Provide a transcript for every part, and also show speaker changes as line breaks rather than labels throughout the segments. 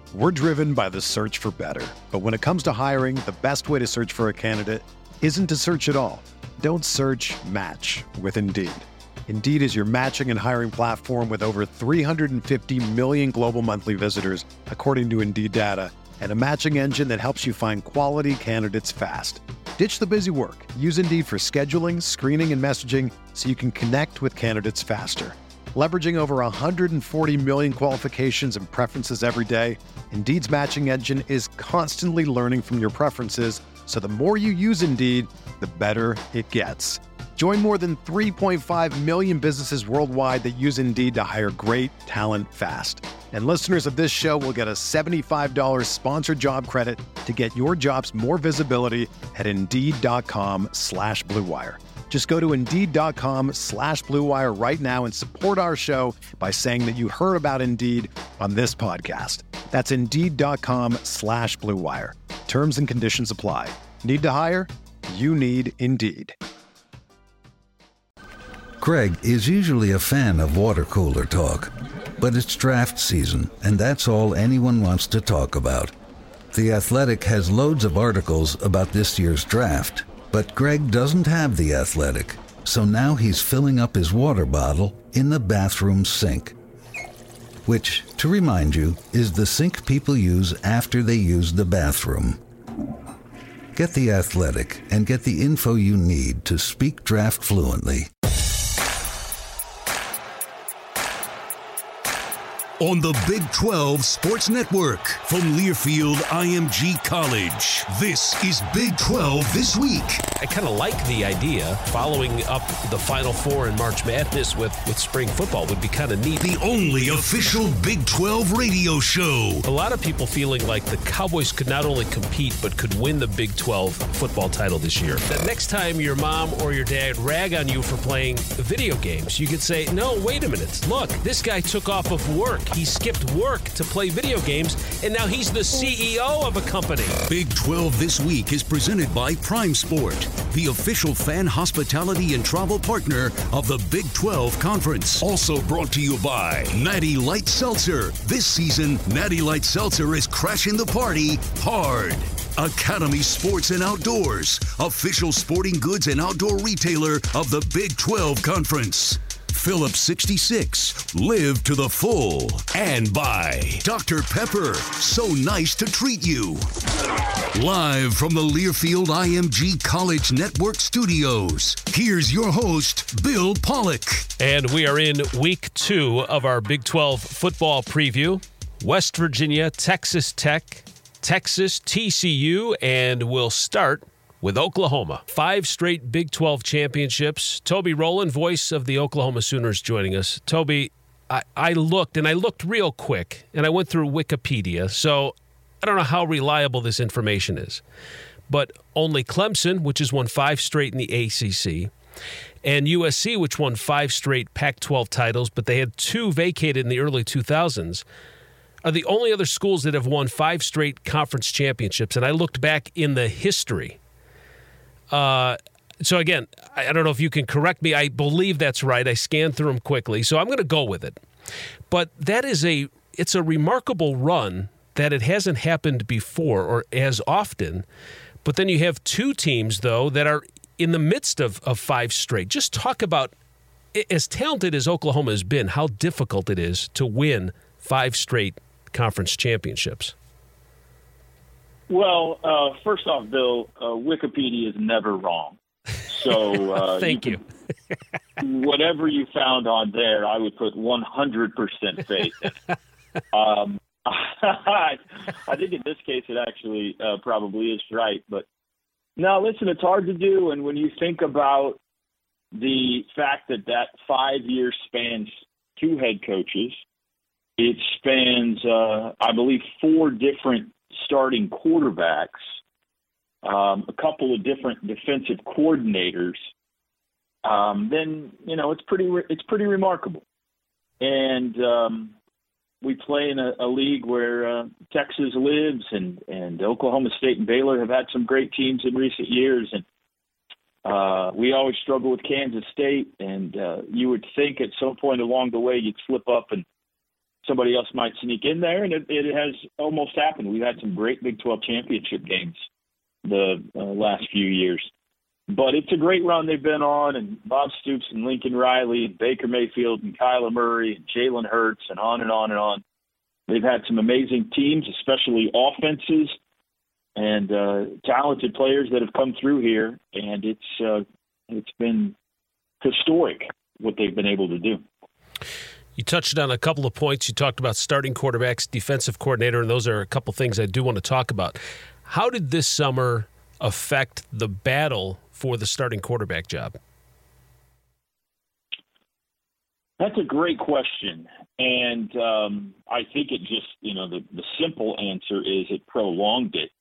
We're driven by the search for better. But when it comes to hiring, the best way to search for a candidate isn't to search at all. Don't search, match with Indeed. Indeed is your matching and hiring platform with over 350 million global monthly visitors, according to Indeed data, and a matching engine that helps you find quality candidates fast. Ditch the busy work. Use Indeed for scheduling, screening, and messaging so you can connect with candidates faster. Leveraging over 140 million qualifications and preferences every day, Indeed's matching engine is constantly learning from your preferences, so the more you use Indeed, the better it gets. Join more than 3.5 million businesses worldwide that use Indeed to hire great talent fast. And listeners of this show will get a $75 sponsored job credit to get your jobs more visibility at Indeed.com/Blue Wire. Just go to Indeed.com/Blue Wire right now and support our show by saying that you heard about Indeed on this podcast. That's Indeed.com/Blue Wire. Terms and conditions apply. Need to hire? You need Indeed.
Greg is usually a fan of water cooler talk, but it's draft season, and that's all anyone wants to talk about. The Athletic has loads of articles about this year's draft, but Greg doesn't have The Athletic, so now he's filling up his water bottle in the bathroom sink, which, to remind you, is the sink people use after they use the bathroom. Get The Athletic and get the info you need to speak draft fluently.
On the Big 12 Sports Network from Learfield IMG College. This is Big 12 This Week.
I kind of like the idea. Following up the Final Four in March Madness with spring football would be kind of neat.
The only official Big 12 radio show.
A lot of people feeling like the Cowboys could not only compete, but could win the Big 12 football title this year. The next time your mom or your dad rag on you for playing video games, you could say, no, wait a minute. Look, this guy took off of work. He skipped work to play video games, and now he's the CEO of a company.
Big 12 This Week is presented by Prime Sport, the official fan hospitality and travel partner of the Big 12 Conference. Also brought to you by Natty Light Seltzer. This season, Natty Light Seltzer is crashing the party hard. Academy Sports and Outdoors, official sporting goods and outdoor retailer of the Big 12 Conference. Phillips 66, live to the full. And by Dr. Pepper, so nice to treat you. Live from the Learfield IMG College Network studios, here's your host, Bill Pollock.
And we are in week 2 of our Big 12 football preview. West Virginia, Texas Tech, Texas, TCU, and we'll start with Oklahoma. 5 straight Big 12 championships. Toby Rowland, voice of the Oklahoma Sooners, joining us. Toby, I looked real quick, and I went through Wikipedia, so I don't know how reliable this information is. But only Clemson, which has won 5 straight in the ACC, and USC, which won 5 straight Pac-12 titles, but they had 2 vacated in the early 2000s, are the only other schools that have won 5 straight conference championships. And I looked back in the history. So again, I don't know if you can correct me. I believe that's right. I scanned through them quickly, so I'm going to go with it. But that is it's a remarkable run that it hasn't happened before or as often. But then you have 2 teams, though, that are in the midst of 5 straight. Just talk about, as talented as Oklahoma has been, how difficult it is to win 5 straight conference championships.
Well, first off, Bill, Wikipedia is never wrong. So
thank you.
Whatever you found on there, I would put 100% faith in. I think in this case it actually probably is right. But no, listen, it's hard to do. And when you think about the fact that 5 years spans 2 head coaches, it spans, I believe, 4 different starting quarterbacks, a couple of different defensive coordinators, then it's pretty remarkable. And we play in a league where Texas lives, and Oklahoma State and Baylor have had some great teams in recent years, and we always struggle with Kansas State. And you would think at some point along the way you'd slip up and somebody else might sneak in there, and it has almost happened. We've had some great Big 12 championship games the last few years. But it's a great run they've been on, and Bob Stoops and Lincoln Riley, and Baker Mayfield and Kyler Murray and Jalen Hurts and on and on and on. They've had some amazing teams, especially offenses, and talented players that have come through here, and it's been historic what they've been able to do.
You touched on a couple of points. You talked about starting quarterbacks, defensive coordinator, and those are a couple things I do want to talk about. How did this summer affect the battle for the starting quarterback job?
That's a great question. And I think it just, the simple answer is it prolonged it.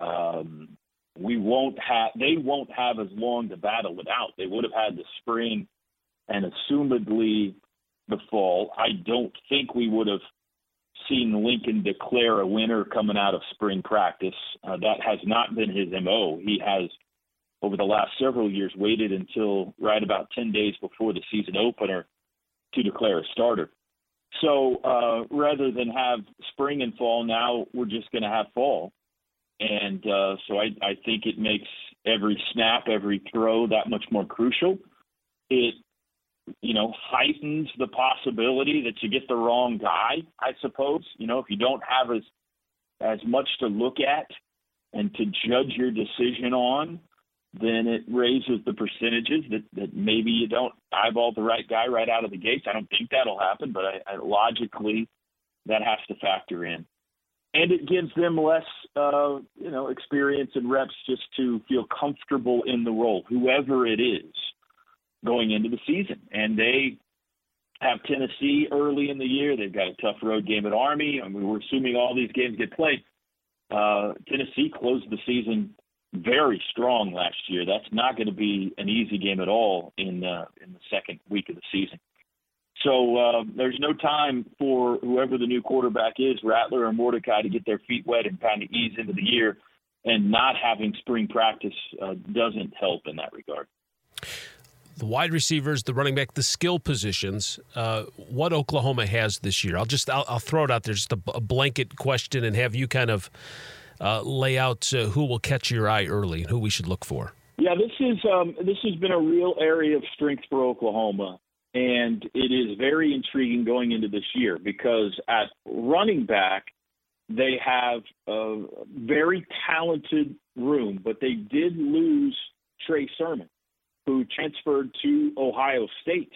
They won't have as long to battle it out. They would have had the spring and assumedly the fall. I don't think we would have seen Lincoln declare a winner coming out of spring practice. That has not been his MO. He has, over the last several years, waited until right about 10 days before the season opener to declare a starter. So rather than have spring and fall, now we're just going to have fall. And so I think it makes every snap, every throw that much more crucial. It, heightens the possibility that you get the wrong guy, I suppose. If you don't have as much to look at and to judge your decision on, then it raises the percentages that maybe you don't eyeball the right guy right out of the gates. I don't think that'll happen, but logically that has to factor in. And it gives them less, experience and reps just to feel comfortable in the role, whoever it is, going into the season. And they have Tennessee early in the year. They've got a tough road game at Army. I mean, we're assuming all these games get played. Tennessee closed the season very strong last year. That's not going to be an easy game at all in the second week of the season. So there's no time for whoever the new quarterback is, Rattler or Mordecai, to get their feet wet and kind of ease into the year. And not having spring practice doesn't help in that regard.
The wide receivers, the running back, the skill positions, what Oklahoma has this year. I'll throw it out there, just a blanket question, and have you kind of lay out who will catch your eye early and who we should look for.
Yeah, this has been a real area of strength for Oklahoma, and it is very intriguing going into this year because at running back they have a very talented room, but they did lose Trey Sermon, who transferred to Ohio State.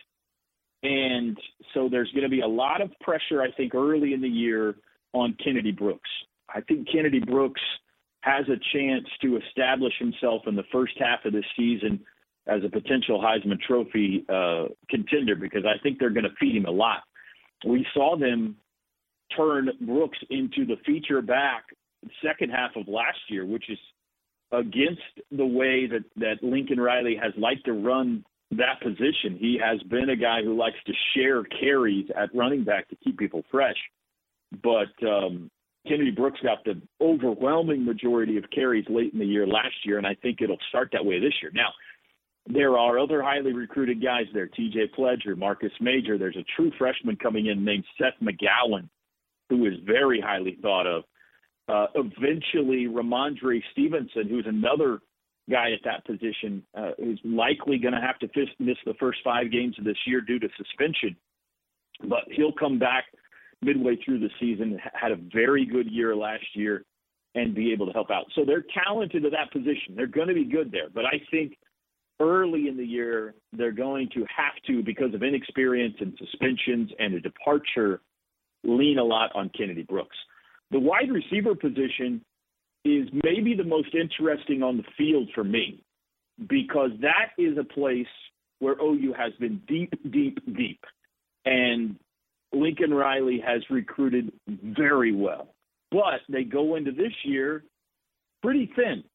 And so there's going to be a lot of pressure, I think, early in the year on Kennedy Brooks. I think Kennedy Brooks has a chance to establish himself in the first half of this season as a potential Heisman Trophy contender because I think they're going to feed him a lot. We saw them turn Brooks into the feature back second half of last year, which is against the way that Lincoln Riley has liked to run that position. He has been a guy who likes to share carries at running back to keep people fresh. But Kennedy Brooks got the overwhelming majority of carries late in the year last year, and I think it'll start that way this year. Now, there are other highly recruited guys there, TJ Pledger, Marcus Major. There's a true freshman coming in named Seth McGowan, who is very highly thought of. Eventually, Ramondre Stevenson, who's another guy at that position, is likely going to have to miss the first 5 games of this year due to suspension. But he'll come back midway through the season, had a very good year last year, and be able to help out. So they're talented at that position. They're going to be good there. But I think early in the year, they're going to have to, because of inexperience and suspensions and a departure, lean a lot on Kennedy Brooks. The wide receiver position is maybe the most interesting on the field for me because that is a place where OU has been deep, deep, deep. And Lincoln Riley has recruited very well. But they go into this year pretty thin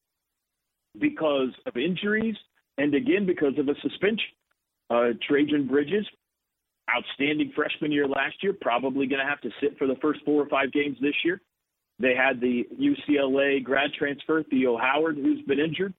because of injuries and, again, because of a suspension. Trajan Bridges, outstanding freshman year last year, probably going to have to sit for the first 4 or 5 games this year. They had the UCLA grad transfer, Theo Howard, who's been injured.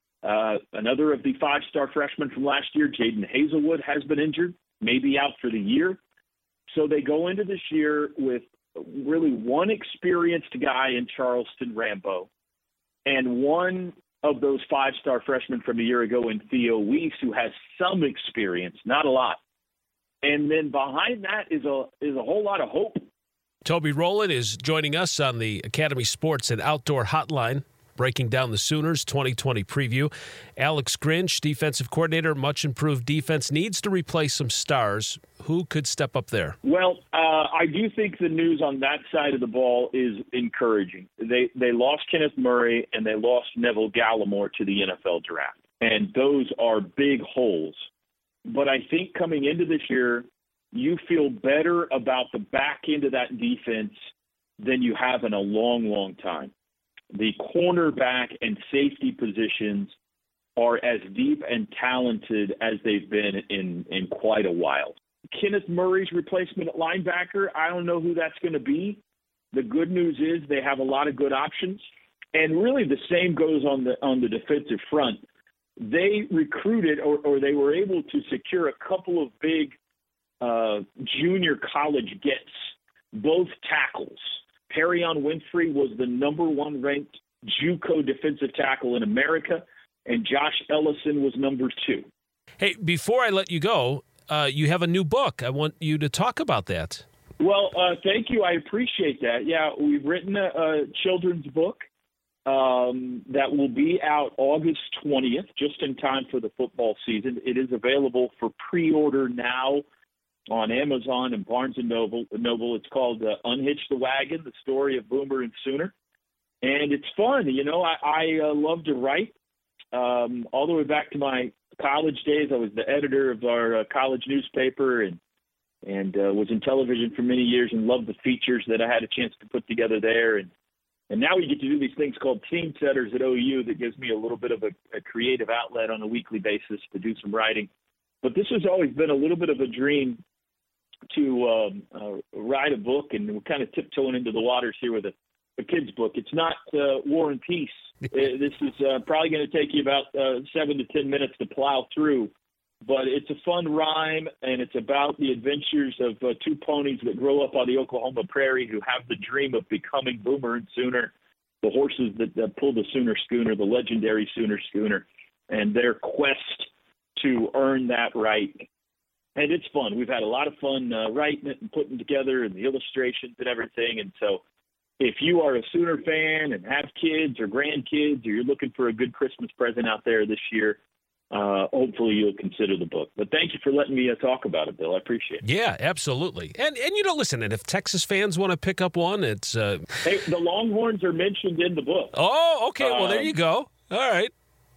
Another of the 5-star freshmen from last year, Jaden Hazelwood, has been injured, maybe out for the year. So they go into this year with really one experienced guy in Charleston Rambo and one of those five-star freshmen from a year ago in Theo Weiss, who has some experience, not a lot. And then behind that is a whole lot of hope.
Toby Rowland is joining us on the Academy Sports and Outdoor Hotline, breaking down the Sooners 2020 preview. Alex Grinch, defensive coordinator, much improved defense, needs to replace some stars. Who could step up there?
Well, I do think the news on that side of the ball is encouraging. They lost Kenneth Murray and they lost Neville Gallimore to the NFL draft. And those are big holes. But I think coming into this year, you feel better about the back end of that defense than you have in a long, long time. The cornerback and safety positions are as deep and talented as they've been in quite a while. Kenneth Murray's replacement at linebacker, I don't know who that's going to be. The good news is they have a lot of good options. And really the same goes on the defensive front. They recruited or they were able to secure a couple of big junior college gets, both tackles. Perrion Winfrey was the number one ranked JUCO defensive tackle in America, and Josh Ellison was number 2.
Hey, before I let you go, you have a new book. I want you to talk about that.
Well, thank you. I appreciate that. Yeah, we've written a children's book that will be out August 20th, just in time for the football season. It is available for pre-order now on Amazon and Barnes & Noble. It's called Unhitch the Wagon, the story of Boomer and Sooner. And it's fun. You know, I love to write. All the way back to my college days, I was the editor of our college newspaper and was in television for many years and loved the features that I had a chance to put together there. And now we get to do these things called Team Setters at OU that gives me a little bit of a creative outlet on a weekly basis to do some writing. But this has always been a little bit of a dream to write a book, and we're kind of tiptoeing into the waters here with a kid's book. It's not War and Peace. This is probably going to take you about 7 to 10 minutes to plow through, but it's a fun rhyme, and it's about the adventures of two ponies that grow up on the Oklahoma prairie who have the dream of becoming Boomer and Sooner, the horses that pull the Sooner Schooner, the legendary Sooner Schooner, and their quest to earn that right. And it's fun. We've had a lot of fun writing it and putting together and the illustrations and everything. And so if you are a Sooner fan and have kids or grandkids, or you're looking for a good Christmas present out there this year, hopefully you'll consider the book. But thank you for letting me talk about it, Bill. I appreciate it.
Yeah, absolutely. And you know, listen, and if Texas fans want to pick up one, it's...
Hey, the Longhorns are mentioned in the book.
Oh, okay. Well, there you go. All right.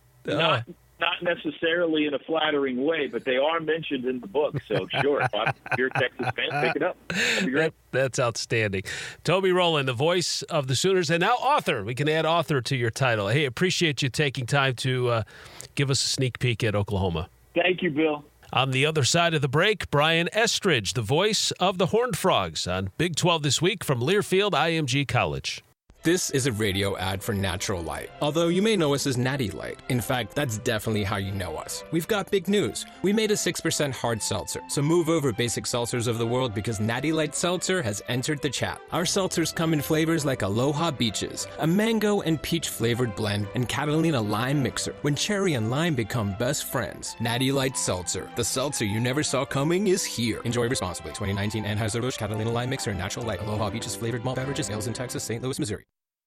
Not necessarily in a flattering way, but they are mentioned in the book. So, sure, if you're a Texas fan, pick it up. That'd be great.
That's outstanding. Toby Rowland, the voice of the Sooners, and now author. We can add author to your title. Hey, appreciate you taking time to give us a sneak peek at Oklahoma.
Thank you, Bill.
On the other side of the break, Brian Estridge, the voice of the Horned Frogs, on Big 12 this week from Learfield IMG College.
This is a radio ad for Natural Light, although you may know us as Natty Light. In fact, that's definitely how you know us. We've got big news. We made a 6% hard seltzer, so move over basic seltzers of the world because Natty Light Seltzer has entered the chat. Our seltzers come in flavors like Aloha Beaches, a mango and peach flavored blend, and Catalina Lime Mixer, when cherry and lime become best friends. Natty Light Seltzer, the seltzer you never saw coming, is here. Enjoy responsibly. 2019 Anheuser-Busch Catalina Lime Mixer, Natural Light, Aloha Beaches flavored malt beverages, ales in Texas, St. Louis, Missouri.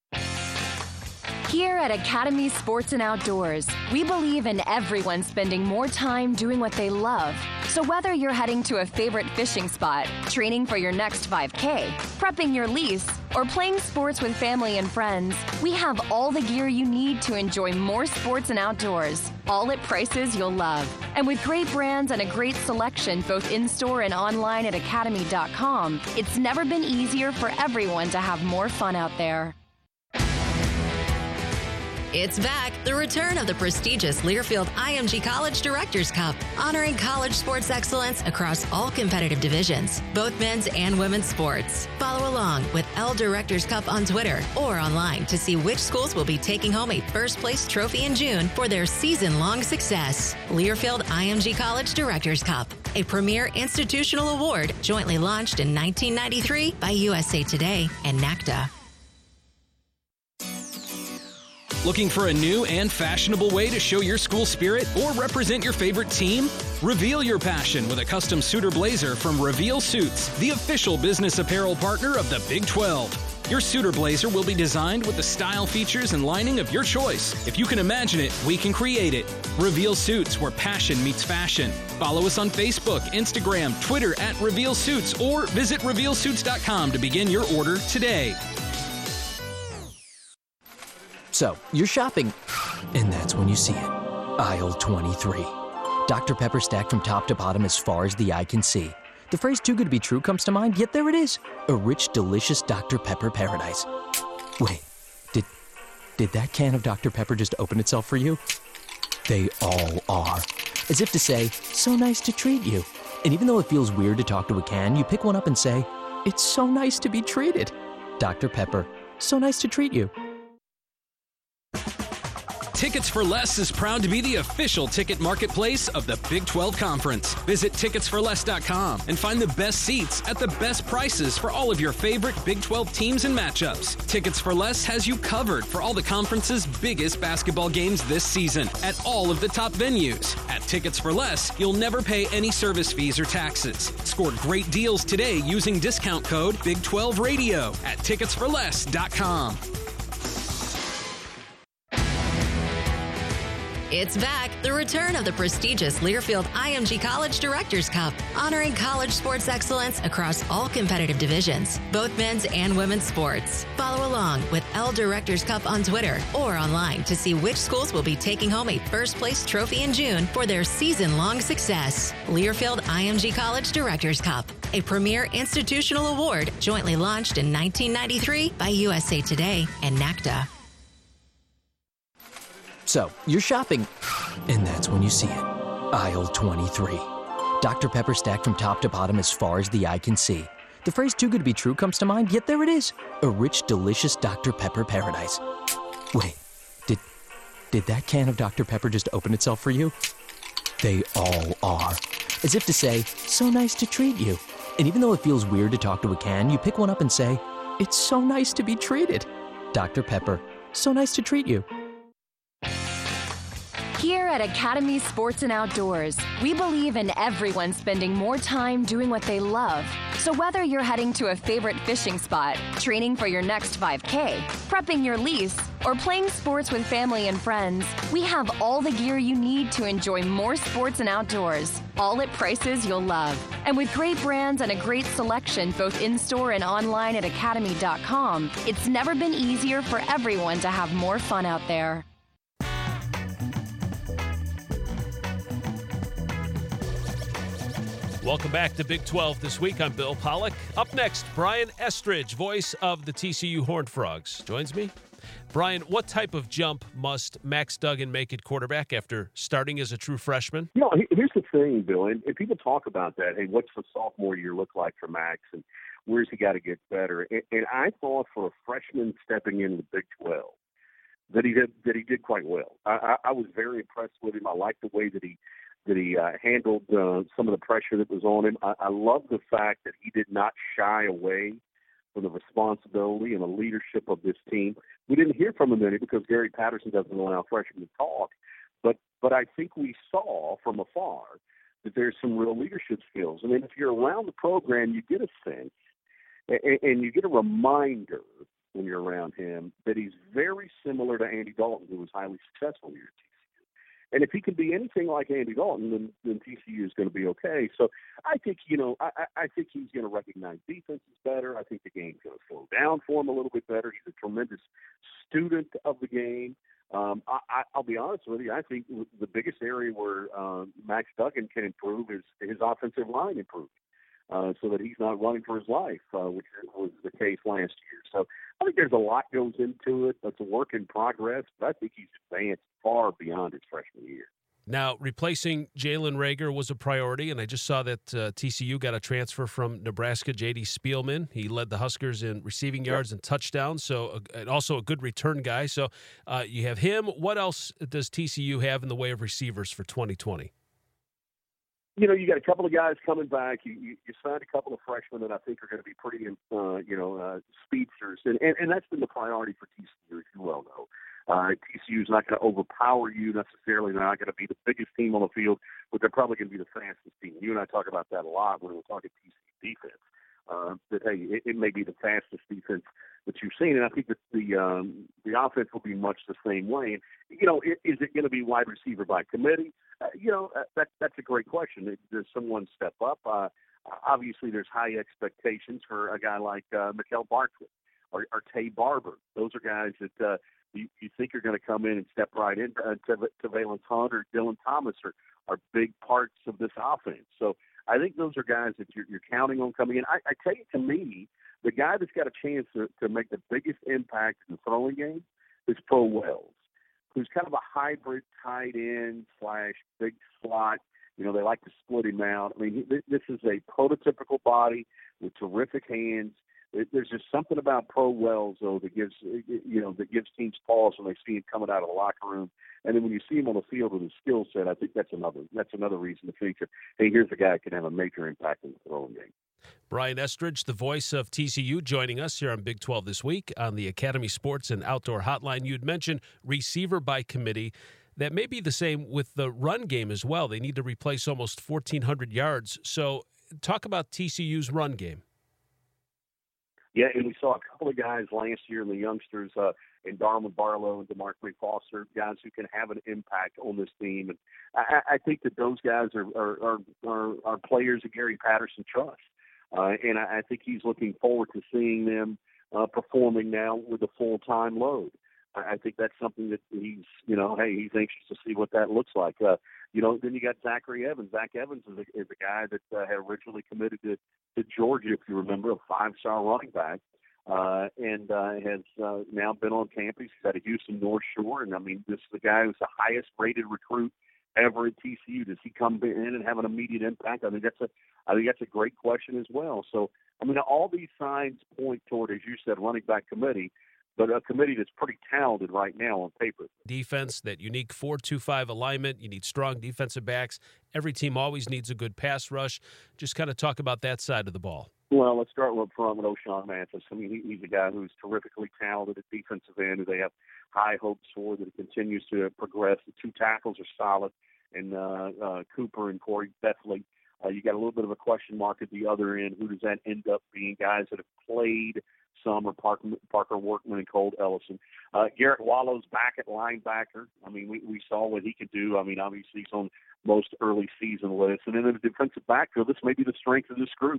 Here at Academy Sports and Outdoors, we believe in everyone spending more time doing what they love. So whether you're heading to a favorite fishing spot, training for your next 5K, prepping your lease, or playing sports with family and friends, we have all the gear you need to enjoy more sports and outdoors, all at prices you'll love. And with great brands and a great selection both in-store and online at academy.com, it's never been easier for everyone to have more fun out there.
It's back, the return of the prestigious Learfield IMG College Directors Cup, honoring college sports excellence across all competitive divisions, both men's and women's sports. Follow along with L Directors Cup on Twitter or online to see which schools will be taking home a first-place trophy in June for their season-long success. Learfield IMG College Directors Cup, a premier institutional award jointly launched in 1993 by USA Today and NACDA.
Looking for a new and fashionable way to show your school spirit or represent your favorite team? Reveal your passion with a custom suit or blazer from Reveal Suits, the official business apparel partner of the Big 12. Your suit or blazer will be designed with the style, features, and lining of your choice. If you can imagine it, we can create it. Reveal Suits, where passion meets fashion. Follow us on Facebook, Instagram, Twitter at Reveal Suits, or visit RevealSuits.com to begin your order today.
So, you're shopping, and that's when you see it. Aisle 23. Dr. Pepper stacked from top to bottom as far as the eye can see. The phrase too good to be true comes to mind, yet there it is. A rich, delicious Dr. Pepper paradise. Wait, did that can of Dr. Pepper just open itself for you? They all are. As if to say, so nice to treat you. And even though it feels weird to talk to a can, you pick one up and say, it's so nice to be treated. Dr. Pepper, so nice to treat you.
Tickets for Less is proud to be the official ticket marketplace of the Big 12 Conference. Visit ticketsforless.com and find the best seats at the best prices for all of your favorite Big 12 teams and matchups. Tickets for Less has you covered for all the conference's biggest basketball games this season at all of the top venues. At Tickets for Less, you'll never pay any service fees or taxes. Score great deals today using discount code Big12Radio at ticketsforless.com.
It's back, the return of the prestigious Learfield IMG College Directors Cup, honoring college sports excellence across all competitive divisions, both men's and women's sports. Follow along with L Directors Cup on Twitter or online to see which schools will be taking home a first-place trophy in June for their season-long success. Learfield IMG College Directors Cup, a premier institutional award jointly launched in 1993 by USA Today and NACDA.
So, you're shopping, and that's when you see it. Aisle 23. Dr. Pepper stacked from top to bottom as far as the eye can see. The phrase too good to be true comes to mind, yet there it is. A rich, delicious Dr. Pepper paradise. Wait, did that can of Dr. Pepper just open itself for you? They all are. As if to say, so nice to treat you. And even though it feels weird to talk to a can, you pick one up and say, it's so nice to be treated. Dr. Pepper, so nice to treat you.
Here at Academy Sports and Outdoors, we believe in everyone spending more time doing what they love. So whether you're heading to a favorite fishing spot, training for your next 5K, prepping your lease, or playing sports with family and friends, we have all the gear you need to enjoy more sports and outdoors, all at prices you'll love. And with great brands and a great selection both in-store and online at academy.com, it's never been easier for everyone to have more fun out there.
Welcome back to Big 12 This Week. I'm Bill Pollack. Up next, Brian Estridge, voice of the TCU Horned Frogs, joins me. Brian, what type of jump must Max Duggan make at quarterback after starting as a true freshman?
You know, here's the thing, Bill, and people talk about that. Hey, what's the sophomore year look like for Max, and where's he got to get better? And I thought for a freshman stepping into the Big 12 that he did quite well. I was very impressed with him. I liked the way that he handled some of the pressure that was on him. I love the fact that he did not shy away from the responsibility and the leadership of this team. We didn't hear from him any because Gary Patterson doesn't allow freshmen to talk, but I think we saw from afar that there's some real leadership skills. I mean, if you're around the program, you get a sense and you get a reminder when you're around him that he's very similar to Andy Dalton, who was highly successful here at TCU. And if he can be anything like Andy Dalton, then TCU is going to be okay. So I think, I think he's going to recognize defenses better. I think the game's going to slow down for him a little bit better. He's a tremendous student of the game. I'll be honest with you. I think the biggest area where Max Duggan can improve is his offensive line improvement. so that he's not running for his life, which was the case last year. So I think there's a lot goes into it. It's a work in progress, but I think he's advanced far beyond his freshman year.
Now, replacing Jalen Reagor was a priority, and I just saw that TCU got a transfer from Nebraska, J.D. Spielman. He led the Huskers in receiving yards and touchdowns, and also a good return guy. So you have him. What else does TCU have in the way of receivers for 2020?
You got a couple of guys coming back. You signed a couple of freshmen that I think are going to be pretty, speedsters, and that's been the priority for TCU, as you well know. TCU is not going to overpower you necessarily. They're not going to be the biggest team on the field, but they're probably going to be the fastest team. You and I talk about that a lot when we're talking TCU defense. That hey, it may be the fastest defense that you've seen, and I think that the offense will be much the same way. And, is it going to be wide receiver by committee? That's a great question. Does someone step up? Obviously, there's high expectations for a guy like Mikel Barkley or Tay Barber. Those are guys that you think are going to come in and step right in. Valence Hunt or Dylan Thomas are big parts of this offense. So I think those are guys that you're counting on coming in. I tell you, to me, the guy that's got a chance to make the biggest impact in the throwing game is Pro Wells, who's kind of a hybrid tight end / big slot. They like to split him out. I mean, this is a prototypical body with terrific hands. There's just something about Pro Wells, though, that gives teams pause when they see him coming out of the locker room. And then when you see him on the field with his skill set, I think that's another reason to feature. Hey, here's a guy that can have a major impact in the throwing game.
Brian Estridge, the voice of TCU, joining us here on Big 12 This Week on the Academy Sports and Outdoor Hotline. You'd mentioned receiver by committee. That may be the same with the run game as well. They need to replace almost 1,400 yards. So talk about TCU's run game.
Yeah, and we saw a couple of guys last year in the youngsters, in Darwin Barlow and DeMarcus Foster, guys who can have an impact on this team. And I think that those guys are players that Gary Patterson trusts. And I think he's looking forward to seeing them performing now with a full-time load. I think that's something that he's anxious to see what that looks like. Then you got Zachary Evans. Zach Evans is a guy that had originally committed to Georgia, if you remember, a 5-star running back, and has now been on campus. He's at a Houston North Shore, and I mean, this is the guy who's the highest-rated recruit ever at TCU. Does he come in and have an immediate impact? I think that's a great question as well. So, I mean, all these signs point toward, as you said, running back committee, but a committee that's pretty talented right now on paper.
Defense, that unique 4-2-5 alignment. You need strong defensive backs. Every team always needs a good pass rush. Just kind of talk about that side of the ball.
Well, let's start up front with O'Shawn Mathis. I mean, he's a guy who's terrifically talented at defensive end, who they have high hopes for, that he continues to progress. The two tackles are solid, and Cooper and Corey Bethley. You got a little bit of a question mark at the other end. Who does that end up being? Guys that have played some, or Parker Workman and Cole Ellison. Garrett Wallow's back at linebacker. I mean, we saw what he could do. I mean, obviously he's on most early season lists. And then in the defensive backfield, this may be the strength of this group.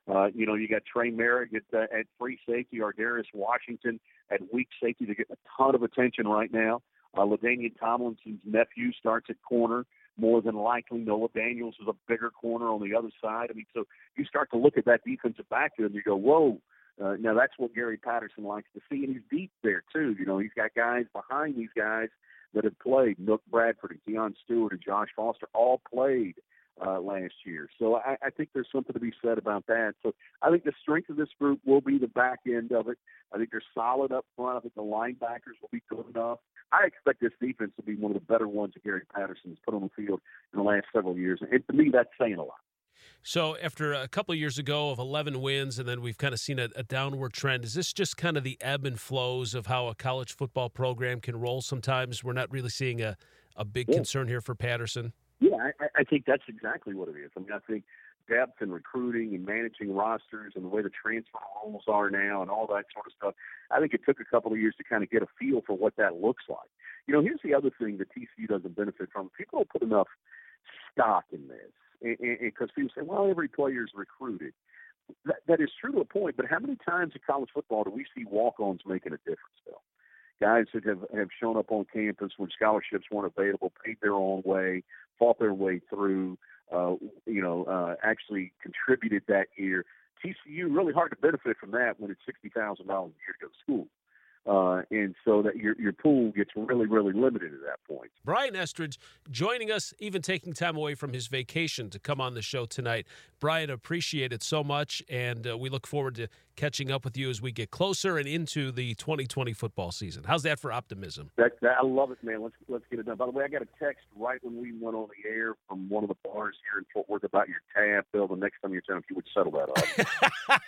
You got Trey Merrick at free safety, Ardarius Washington at weak safety. They get a ton of attention right now. LaDainian Tomlinson's nephew starts at corner. More than likely, Noah Daniels is a bigger corner on the other side. I mean, so you start to look at that defensive backfield and you go, whoa. Now, that's what Gary Patterson likes to see, and he's deep there, too. He's got guys behind these guys that have played. Nook Bradford and Keon Stewart and Josh Foster all played last year. So I think there's something to be said about that. So I think the strength of this group will be the back end of it. I think they're solid up front. I think the linebackers will be good enough. I expect this defense to be one of the better ones that Gary Patterson has put on the field in the last several years. And to me, that's saying a lot.
So after a couple of years ago of 11 wins, and then we've kind of seen a downward trend, is this just kind of the ebb and flows of how a college football program can roll sometimes? We're not really seeing a big concern here for Patterson?
Yeah, I think that's exactly what it is. I mean, I think depth and recruiting and managing rosters and the way the transfer rules are now and all that sort of stuff, I think it took a couple of years to kind of get a feel for what that looks like. Here's the other thing that TCU doesn't benefit from. People don't put enough stock in this. Because people say, well, every player is recruited. That is true to a point, but how many times in college football do we see walk-ons making a difference, Bill? Guys that have shown up on campus when scholarships weren't available, paid their own way, fought their way through, actually contributed that year. TCU really hard to benefit from that when it's $60,000 a year to go to school. And so that your pool gets really, really limited at that point.
Brian Estridge joining us, even taking time away from his vacation to come on the show tonight. Brian, appreciate it so much, and we look forward to catching up with you as we get closer and into the 2020 football season. How's that for optimism?
I love it, man. Let's get it done. By the way, I got a text right when we went on the air from one of the bars here in Fort Worth about your tab bill. The next time you're down, if you would settle that up.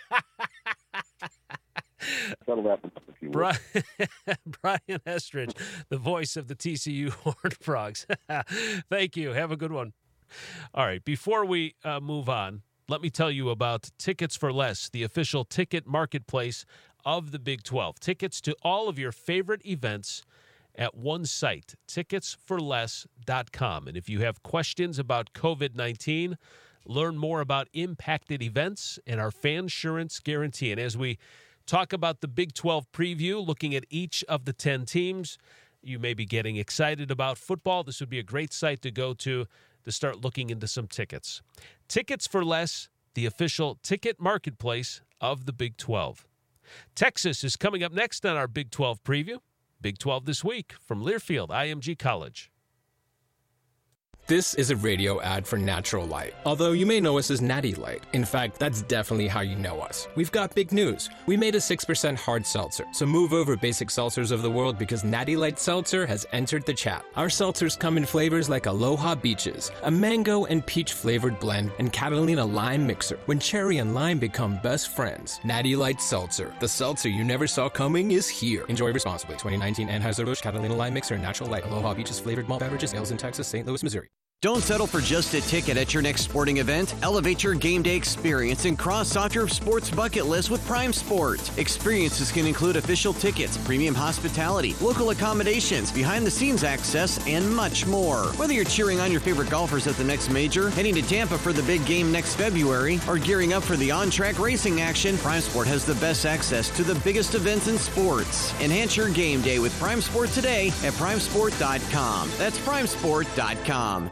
Settle that up if you would.
Brian Estridge, the voice of the TCU Horned Frogs. Thank you. Have a good one. All right, before we move on, let me tell you about Tickets for Less, the official ticket marketplace of the Big 12. Tickets to all of your favorite events at one site, ticketsforless.com. And if you have questions about COVID-19, learn more about impacted events and our Fansurance guarantee. And as we talk about the Big 12 preview, looking at each of the 10 teams, you may be getting excited about football. This would be a great site to go to start looking into some tickets. Tickets for Less, the official ticket marketplace of the Big 12. Texas is coming up next on our Big 12 preview. Big 12 this week from Learfield IMG College.
This is a radio ad for Natural Light. Although you may know us as Natty Light. In fact, that's definitely how you know us. We've got big news. We made a 6% hard seltzer. So move over basic seltzers of the world because Natty Light Seltzer has entered the chat. Our seltzers come in flavors like Aloha Beaches, a mango and peach flavored blend, and Catalina Lime Mixer, when cherry and lime become best friends. Natty Light Seltzer. The seltzer you never saw coming is here. Enjoy responsibly. 2019 Anheuser-Busch Catalina Lime Mixer and Natural Light Aloha Beaches flavored malt beverages. Ales in Texas, St. Louis, Missouri.
Don't settle for just a ticket at your next sporting event. Elevate your game day experience and cross off your sports bucket list with Prime Sport. Experiences can include official tickets, premium hospitality, local accommodations, behind-the-scenes access, and much more. Whether you're cheering on your favorite golfers at the next major, heading to Tampa for the big game next February, or gearing up for the on-track racing action, Prime Sport has the best access to the biggest events in sports. Enhance your game day with Prime Sport today at primesport.com. That's primesport.com.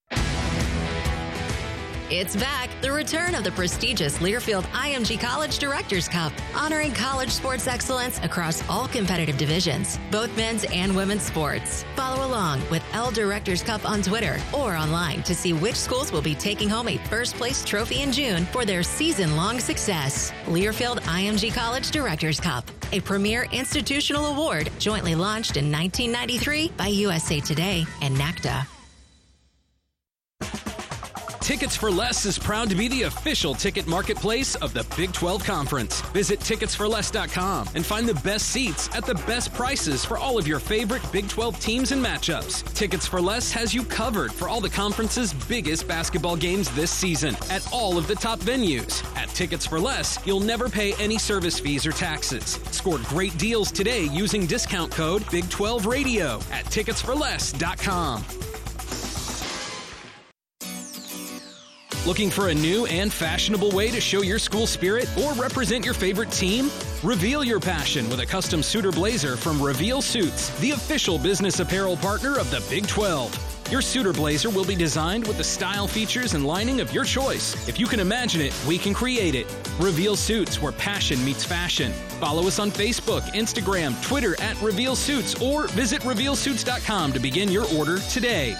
It's back, the return of the prestigious Learfield IMG College Directors Cup, honoring college sports excellence across all competitive divisions, both men's and women's sports. Follow along with L Directors Cup on Twitter or online to see which schools will be taking home a first-place trophy in June for their season-long success. Learfield IMG College Directors Cup, a premier institutional award jointly launched in 1993 by USA Today and NACDA.
Tickets for Less is proud to be the official ticket marketplace of the Big 12 Conference. Visit ticketsforless.com and find the best seats at the best prices for all of your favorite Big 12 teams and matchups. Tickets for Less has you covered for all the conference's biggest basketball games this season at all of the top venues. At Tickets for Less, you'll never pay any service fees or taxes. Score great deals today using discount code Big12Radio at ticketsforless.com. Looking for a new and fashionable way to show your school spirit or represent your favorite team? Reveal your passion with a custom suit or blazer from Reveal Suits, the official business apparel partner of the Big 12. Your suit or blazer will be designed with the style, features, and lining of your choice. If you can imagine it, we can create it. Reveal Suits, where passion meets fashion. Follow us on Facebook, Instagram, Twitter at Reveal Suits, or visit RevealSuits.com to begin your order today.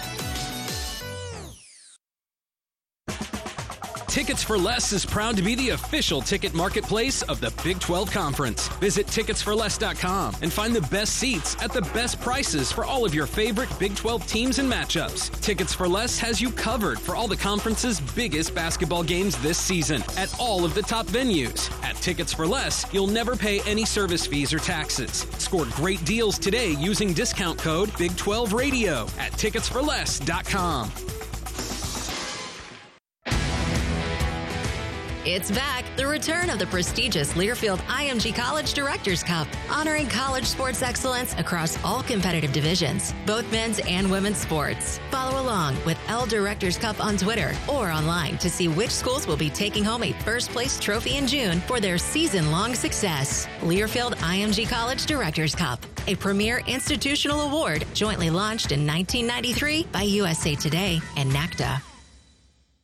Tickets for Less is proud to be the official ticket marketplace of the Big 12 Conference. Visit ticketsforless.com and find the best seats at the best prices for all of your favorite Big 12 teams and matchups. Tickets for Less has you covered for all the conference's biggest basketball games this season at all of the top venues. At Tickets for Less, you'll never pay any service fees or taxes. Score great deals today using discount code Big12Radio at ticketsforless.com.
It's back, the return of the prestigious Learfield IMG College Directors Cup, honoring college sports excellence across all competitive divisions, both men's and women's sports. Follow along with L Directors Cup on Twitter or online to see which schools will be taking home a first-place trophy in June for their season-long success. Learfield IMG College Directors Cup, a premier institutional award jointly launched in 1993 by USA Today and NACDA.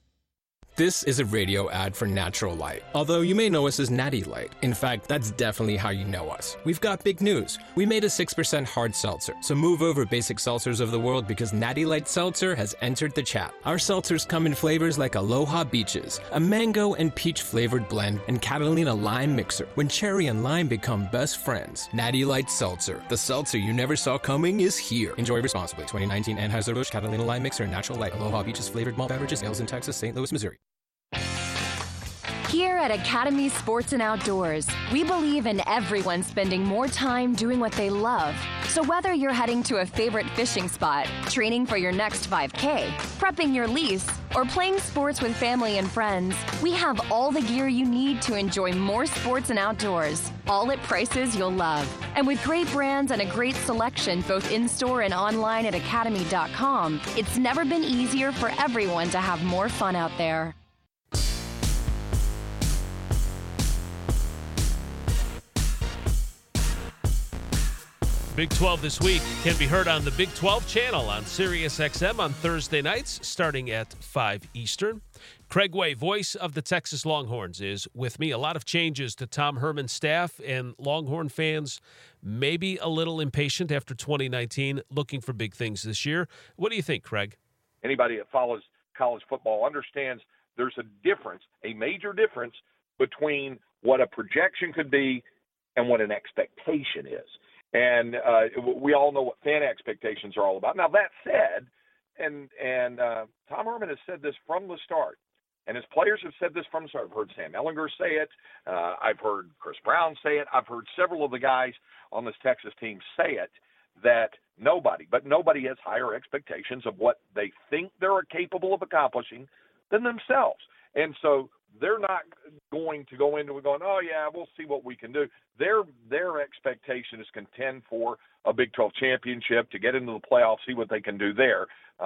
This is a radio ad for Natural Light. Although you may know us as Natty Light. In fact, that's definitely how you know us. We've got big news. We made a 6% hard seltzer. So move over basic seltzers of the world because Natty Light Seltzer has entered the chat. Our seltzers come in flavors like Aloha Beaches, a mango and peach flavored blend, and Catalina Lime Mixer. When cherry and lime become best friends. Natty Light Seltzer. The seltzer you never saw coming is here. Enjoy responsibly. 2019 Anheuser-Busch Catalina Lime Mixer and Natural Light. Aloha Beaches flavored malt beverages. Ales in Texas, St. Louis, Missouri.
Here at Academy Sports and Outdoors, we believe in everyone spending more time doing what they love. So whether you're heading to a favorite fishing spot, training for your next 5K, prepping your lease, or playing sports with family and friends, we have all the gear you need to enjoy more sports and outdoors, all at prices you'll love. And with great brands and a great selection both in-store and online at academy.com, it's never been easier for everyone to have more fun out there.
Big 12 this week can be heard on the Big 12 channel on Sirius XM on Thursday nights starting at 5 Eastern. Craig Way, voice of the Texas Longhorns, is with me. A lot of changes to Tom Herman's staff, and Longhorn fans maybe a little impatient after 2019, looking for big things this year. What do you think, Craig?
Anybody that follows college football understands there's a difference, a major difference between what a projection could be and what an expectation is. And we all know what fan expectations are all about. Now, that said, and Tom Herman has said this from the start, and his players have said this from the start. I've heard Sam Ehlinger say it. I've heard Chris Brown say it. I've heard several of the guys on this Texas team say it, that nobody has higher expectations of what they think they're capable of accomplishing than themselves. And so they're not going to go into it going, oh, yeah, we'll see what we can do. Their expectation is contend for a Big 12 championship, to get into the playoffs, see what they can do there.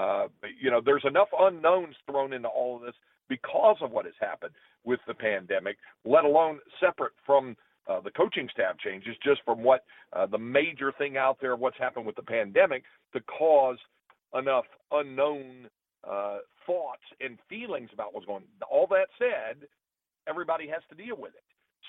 There's enough unknowns thrown into all of this because of what has happened with the pandemic, let alone separate from the coaching staff changes, just from what the major thing out there, what's happened with the pandemic, to cause enough unknown thoughts and feelings about what's going on. All that said, everybody has to deal with it.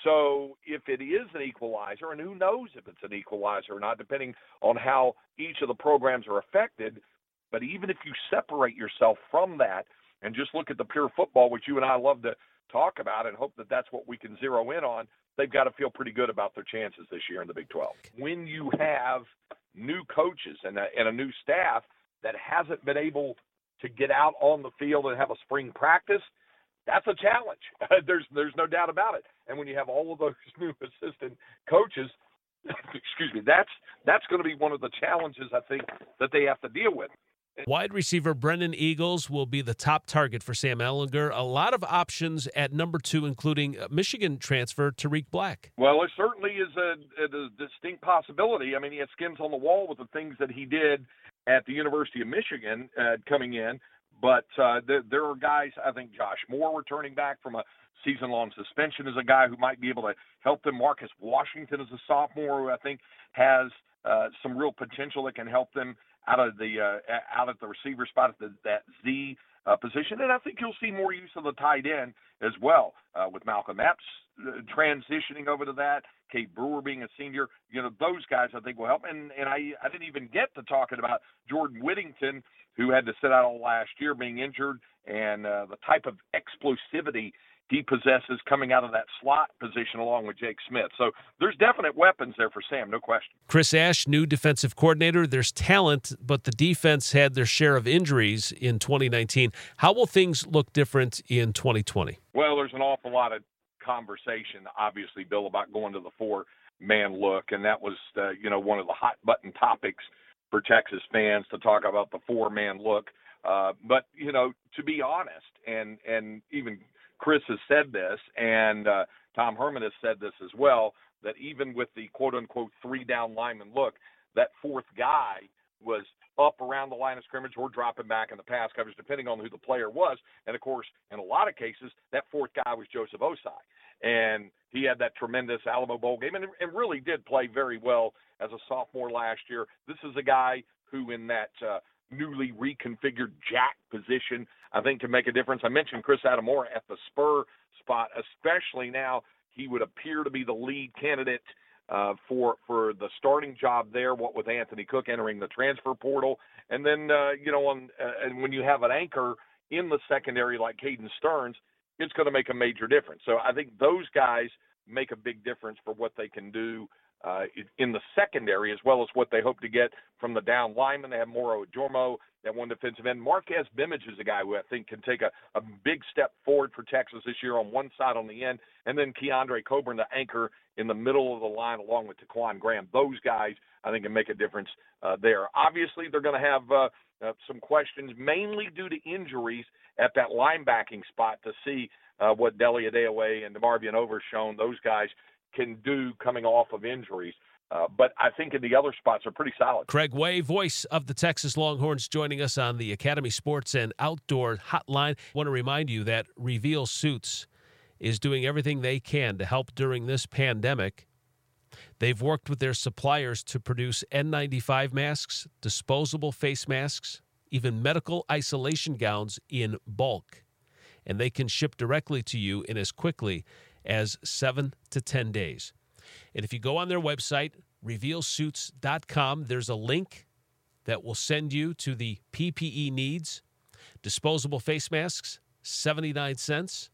So if it is an equalizer, and who knows if it's an equalizer or not, depending on how each of the programs are affected, but even if you separate yourself from that and just look at the pure football, which you and I love to talk about and hope that that's what we can zero in on, they've got to feel pretty good about their chances this year in the Big 12. When you have new coaches and a new staff that hasn't been able to get out on the field and have a spring practice, that's a challenge. There's no doubt about it. And when you have all of those new assistant coaches, that's going to be one of the challenges, I think, that they have to deal with.
Wide receiver Brennan Eagles will be the top target for Sam Ehlinger. A lot of options at number 2, including Michigan transfer Tariq Black.
Well, it certainly is a distinct possibility. I mean, he had skins on the wall with the things that he did at the University of Michigan coming in. But there are guys, I think Josh Moore returning back from a season-long suspension is a guy who might be able to help them. Marcus Washington is a sophomore who I think has some real potential that can help them out at the receiver spot at that Z position. And I think you'll see more use of the tight end as well, with Malcolm Epps transitioning over to that, Kate Brewer being a senior. Those guys I think will help. And I didn't even get to talking about Jordan Whittington, who had to sit out all last year being injured, and the type of explosivity he possesses coming out of that slot position along with Jake Smith. So there's definite weapons there for Sam, no question.
Chris Ash, new defensive coordinator. There's talent, but the defense had their share of injuries in 2019. How will things look different in 2020?
Well, there's an awful lot of conversation, obviously, Bill, about going to the 4-man look, and that was, one of the hot-button topics for Texas fans to talk about the 4-man look. But, to be honest, and even Chris has said this, and Tom Herman has said this as well, that even with the quote-unquote 3-down lineman look, that fourth guy was up around the line of scrimmage or dropping back in the pass coverage, depending on who the player was. And, of course, in a lot of cases, that fourth guy was Joseph Osai. And he had that tremendous Alamo Bowl game and really did play very well as a sophomore last year. This is a guy who in that newly reconfigured jack position, I think can make a difference. I mentioned Chris Adamora at the spur spot, especially now he would appear to be the lead candidate for the starting job there, what with Anthony Cook entering the transfer portal. And then, and when you have an anchor in the secondary like Caden Stearns, it's going to make a major difference. So I think those guys make a big difference for what they can do in the secondary, as well as what they hope to get from the down linemen. They have Moro Adjormo, that one defensive end. Marquez Bimage is a guy who I think can take a big step forward for Texas this year on one side on the end, and then Keandre Coburn, the anchor in the middle of the line, along with Taquan Graham. Those guys, I think, can make a difference there. Obviously, they're going to have some questions, mainly due to injuries at that linebacking spot, to see what Dele Adeoye and DeMarvion Overshown, those guys, can do coming off of injuries. But I think in the other spots are pretty solid.
Craig Way, voice of the Texas Longhorns, joining us on the Academy Sports and Outdoor Hotline. I want to remind you that Reveal Suits is doing everything they can to help during this pandemic. They've worked with their suppliers to produce N95 masks, disposable face masks, even medical isolation gowns in bulk. And they can ship directly to you in as quickly as 7 to 10 days. And if you go on their website, revealsuits.com, there's a link that will send you to the PPE needs. Disposable face masks, 79 cents.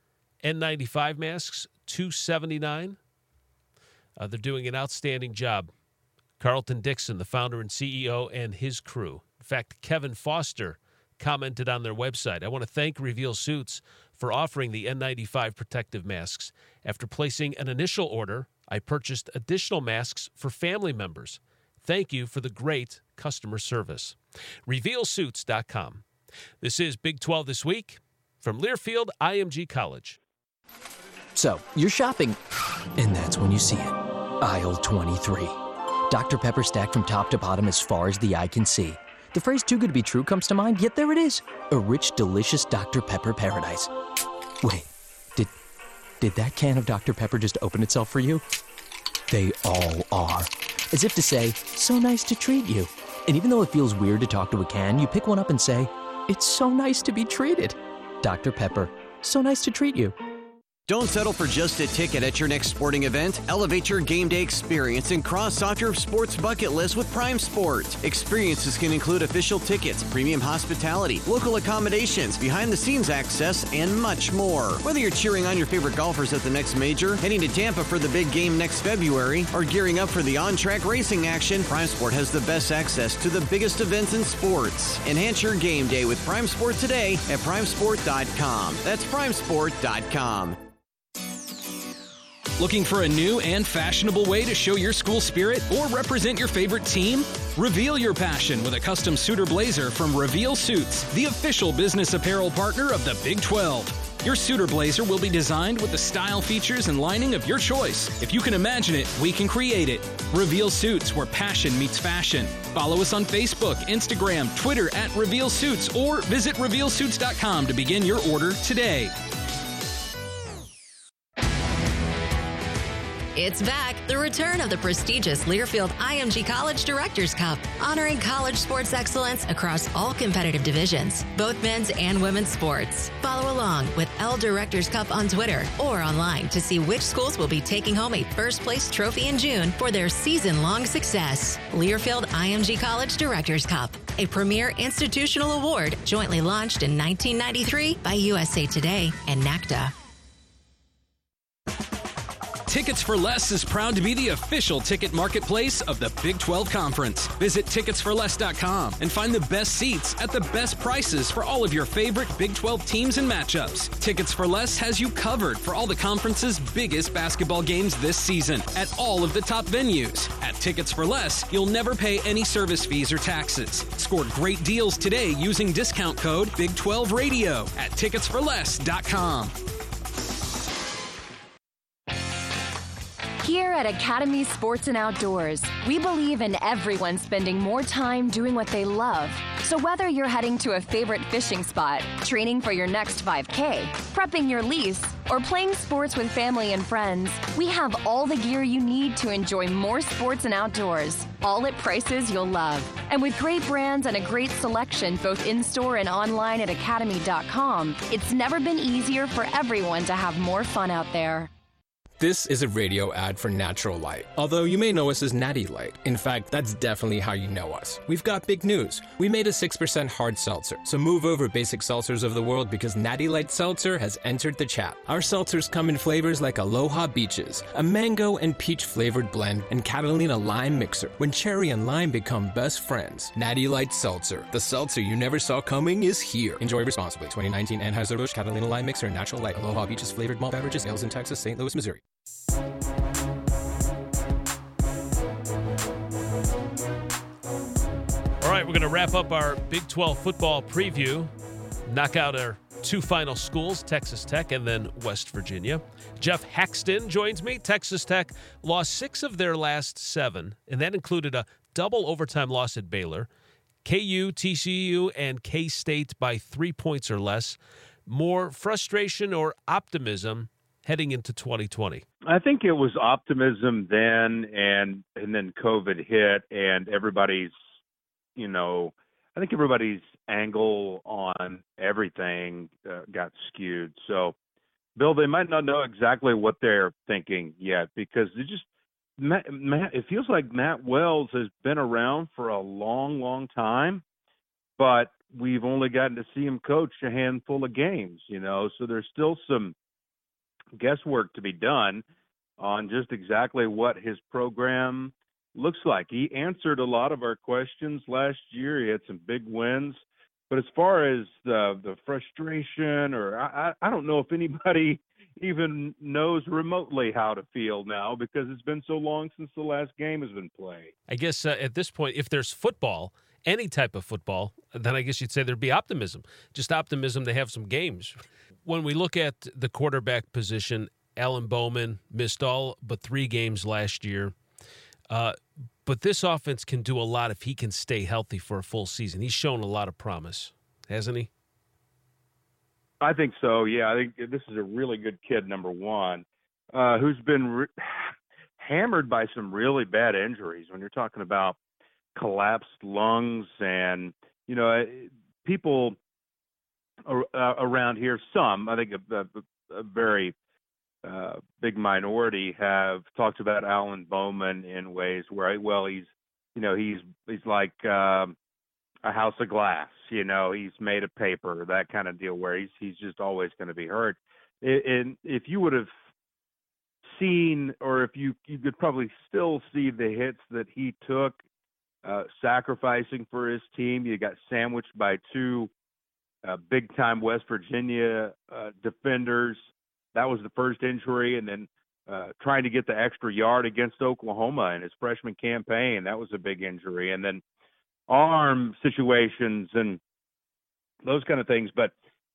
N95 masks, $2.79. They're doing an outstanding job. Carlton Dixon, the founder and CEO, and his crew. In fact, Kevin Foster commented on their website. I want to thank Reveal Suits for offering the N95 protective masks. After placing an initial order, I purchased additional masks for family members. Thank you for the great customer service. RevealSuits.com. This is Big 12 This Week from Learfield IMG College.
So, you're shopping, and that's when you see it. Aisle 23. Dr. Pepper stacked from top to bottom as far as the eye can see. The phrase too good to be true comes to mind, yet there it is. A rich, delicious Dr. Pepper paradise. Wait, did that can of Dr. Pepper just open itself for you? They all are. As if to say, so nice to treat you. And even though it feels weird to talk to a can, you pick one up and say, it's so nice to be treated. Dr. Pepper, so nice to treat you.
Don't settle for just a ticket at your next sporting event. Elevate your game day experience and cross off your sports bucket list with Prime Sport. Experiences can include official tickets, premium hospitality, local accommodations, behind-the-scenes access, and much more. Whether you're cheering on your favorite golfers at the next major, heading to Tampa for the big game next February, or gearing up for the on-track racing action, Prime Sport has the best access to the biggest events in sports. Enhance your game day with Prime Sport today at primesport.com. That's primesport.com.
Looking for a new and fashionable way to show your school spirit or represent your favorite team? Reveal your passion with a custom suit or blazer from Reveal Suits, the official business apparel partner of the Big 12. Your suit or blazer will be designed with the style, features, and lining of your choice. If you can imagine it, we can create it. Reveal Suits, where passion meets fashion. Follow us on Facebook, Instagram, Twitter at Reveal Suits, or visit RevealSuits.com to begin your order today.
It's back, the return of the prestigious Learfield IMG College Directors Cup, honoring college sports excellence across all competitive divisions, both men's and women's sports. Follow along with L Directors Cup on Twitter or online to see which schools will be taking home a first place trophy in June for their season-long success. Learfield IMG College Directors Cup, a premier institutional award jointly launched in 1993 by USA Today and NACDA.
Tickets for Less is proud to be the official ticket marketplace of the Big 12 Conference. Visit ticketsforless.com and find the best seats at the best prices for all of your favorite Big 12 teams and matchups. Tickets for Less has you covered for all the conference's biggest basketball games this season at all of the top venues. At Tickets for Less, you'll never pay any service fees or taxes. Score great deals today using discount code Big12Radio at ticketsforless.com.
Here at Academy Sports and Outdoors, we believe in everyone spending more time doing what they love. So whether you're heading to a favorite fishing spot, training for your next 5K, prepping your lease, or playing sports with family and friends, we have all the gear you need to enjoy more sports and outdoors, all at prices you'll love. And with great brands and a great selection both in-store and online at academy.com, it's never been easier for everyone to have more fun out there.
This is a radio ad for Natural Light. Although you may know us as Natty Light. In fact, that's definitely how you know us. We've got big news. We made a 6% hard seltzer. So move over basic seltzers of the world because Natty Light Seltzer has entered the chat. Our seltzers come in flavors like Aloha Beaches, a mango and peach flavored blend, and Catalina Lime Mixer. When cherry and lime become best friends. Natty Light Seltzer. The seltzer you never saw coming is here. Enjoy responsibly. 2019 Anheuser-Busch Catalina Lime Mixer and Natural Light Aloha Beaches flavored malt beverages. Sales in Texas, St. Louis, Missouri.
All right, we're going to wrap up our Big 12 football preview, knock out our two final schools, Texas Tech and then West Virginia. Jeff Haxton joins me. Texas Tech lost 6 of their last 7, and that included a double overtime loss at Baylor. KU, TCU, and K-State by 3 points or less. More frustration or optimism heading into 2020?
I think it was optimism then, and then COVID hit, and everybody's, I think everybody's angle on everything got skewed. So, Bill, they might not know exactly what they're thinking yet because Matt, it feels like Matt Wells has been around for a long, long time, but we've only gotten to see him coach a handful of games, so there's still some guesswork to be done on just exactly what his program looks like. He answered a lot of our questions last year. He had some big wins, but as far as the frustration, or I don't know if anybody even knows remotely how to feel now because it's been so long since the last game has been played.
I guess at this point, if there's football, any type of football, then I guess you'd say there'd be optimism. Just optimism to have some games. When we look at the quarterback position, Alan Bowman missed all but 3 games last year. But this offense can do a lot if he can stay healthy for a full season. He's shown a lot of promise, hasn't he?
I think so, yeah. I think this is a really good kid, number one, who's been hammered by some really bad injuries. When you're talking about collapsed lungs and, people around here, some, I think a very big minority have talked about Alan Bowman in ways where, he's like a house of glass, he's made of paper, that kind of deal where he's just always going to be hurt. And if you would have seen, or if you could probably still see the hits that he took, sacrificing for his team, you got sandwiched by 2 big-time West Virginia defenders. That was the first injury, and then trying to get the extra yard against Oklahoma in his freshman campaign, that was a big injury. And then arm situations and those kind of things. But,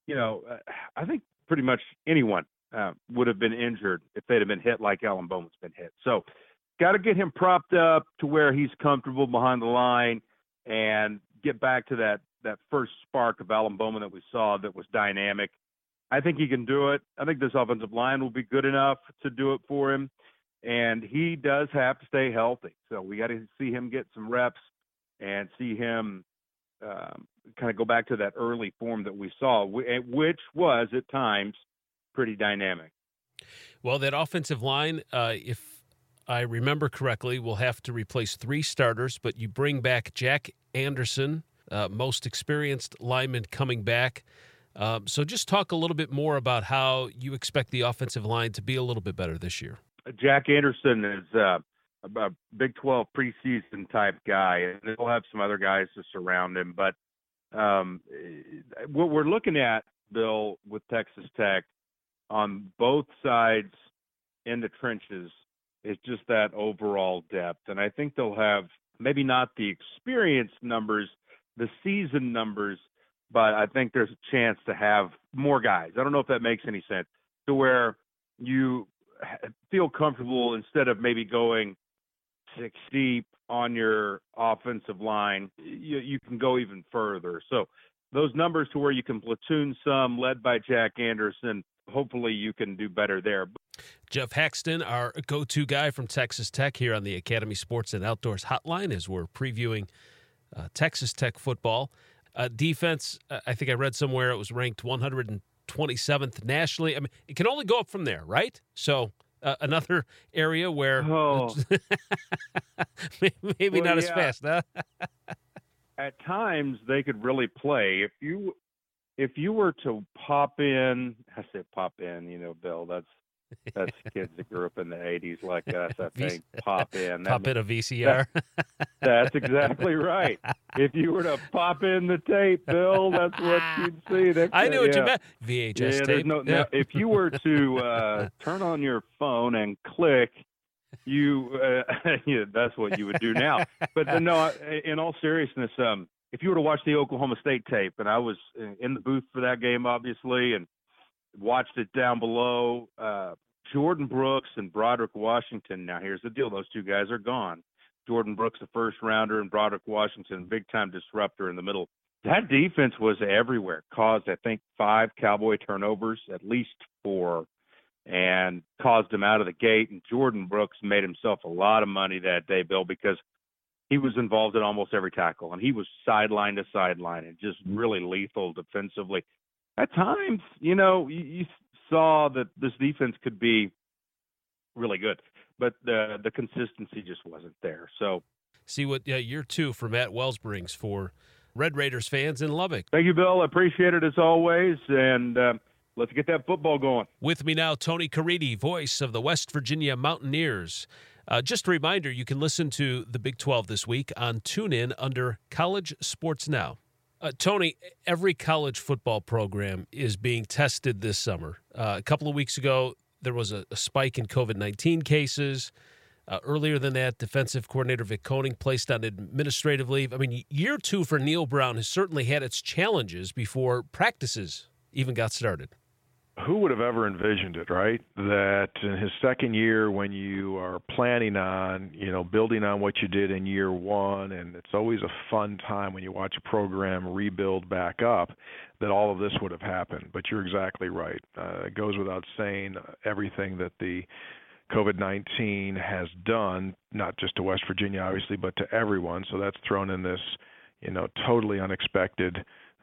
I think pretty much anyone would have been injured if they'd have been hit like Alan Bowman's been hit. So got to get him propped up to where he's comfortable behind the line and get back to that first spark of Alan Bowman that we saw that was dynamic. I think he can do it. I think this offensive line will be good enough to do it for him. And he does have to stay healthy. So we got to see him get some reps and see him kind of go back to that early form that we saw, which was at times pretty dynamic.
Well, that offensive line, if I remember correctly, will have to replace 3 starters, but you bring back Jack Anderson, most experienced lineman coming back. So just talk a little bit more about how you expect the offensive line to be a little bit better this year.
Jack Anderson is a Big 12 preseason type guy, and they'll have some other guys to surround him. But what we're looking at, Bill, with Texas Tech on both sides in the trenches is just that overall depth. And I think they'll have maybe not the experience numbers, the season numbers, but I think there's a chance to have more guys. I don't know if that makes any sense, to where you feel comfortable instead of maybe going 6 deep on your offensive line, you can go even further. So those numbers to where you can platoon some, led by Jack Anderson, hopefully you can do better there.
Jeff Haxton, our go-to guy from Texas Tech here on the Academy Sports and Outdoors Hotline as we're previewing Texas Tech football. Defense, I think I read somewhere it was ranked 127th nationally. I mean, it can only go up from there, right? So another area where maybe not as fast, huh?
At times they could really play. If you were to pop in, I say pop in, Bill, that's kids that grew up in the 80s like us, I think. Pop in.
Pop in a VCR.
That's exactly right. If you were to pop in the tape, Bill, that's what you'd see.
I knew what you meant. VHS tape.
Now, if you were to turn on your phone and click, that's what you would do now. But no, in all seriousness, if you were to watch the Oklahoma State tape, and I was in the booth for that game, obviously, and watched it down below, Jordan Brooks and Broderick Washington. Now, here's the deal. Those two guys are gone. Jordan Brooks, a first-rounder, and Broderick Washington, big-time disruptor in the middle. That defense was everywhere. Caused, I think, 5 Cowboy turnovers, at least 4, and caused them out of the gate. And Jordan Brooks made himself a lot of money that day, Bill, because he was involved in almost every tackle, and he was sideline to sideline and just really lethal defensively. At times, you saw that this defense could be really good, but the consistency just wasn't there. So,
see what year 2 for Matt Wells brings for Red Raiders fans in Lubbock.
Thank you, Bill. I appreciate it as always, and let's get that football going.
With me now, Tony Caridi, voice of the West Virginia Mountaineers. Just a reminder, you can listen to the Big 12 this week on TuneIn under College Sports Now. Tony, every college football program is being tested this summer. A couple of weeks ago, there was a spike in COVID-19 cases. Earlier than that, defensive coordinator Vic Koenning placed on administrative leave. I mean, year 2 for Neal Brown has certainly had its challenges before practices even got started.
Who would have ever envisioned it, right? That in his second year, when you are planning on, building on what you did in year 1, and it's always a fun time when you watch a program rebuild back up, that all of this would have happened. But you're exactly right. It goes without saying everything that the COVID-19 has done, not just to West Virginia, obviously, but to everyone. So that's thrown in this, totally unexpected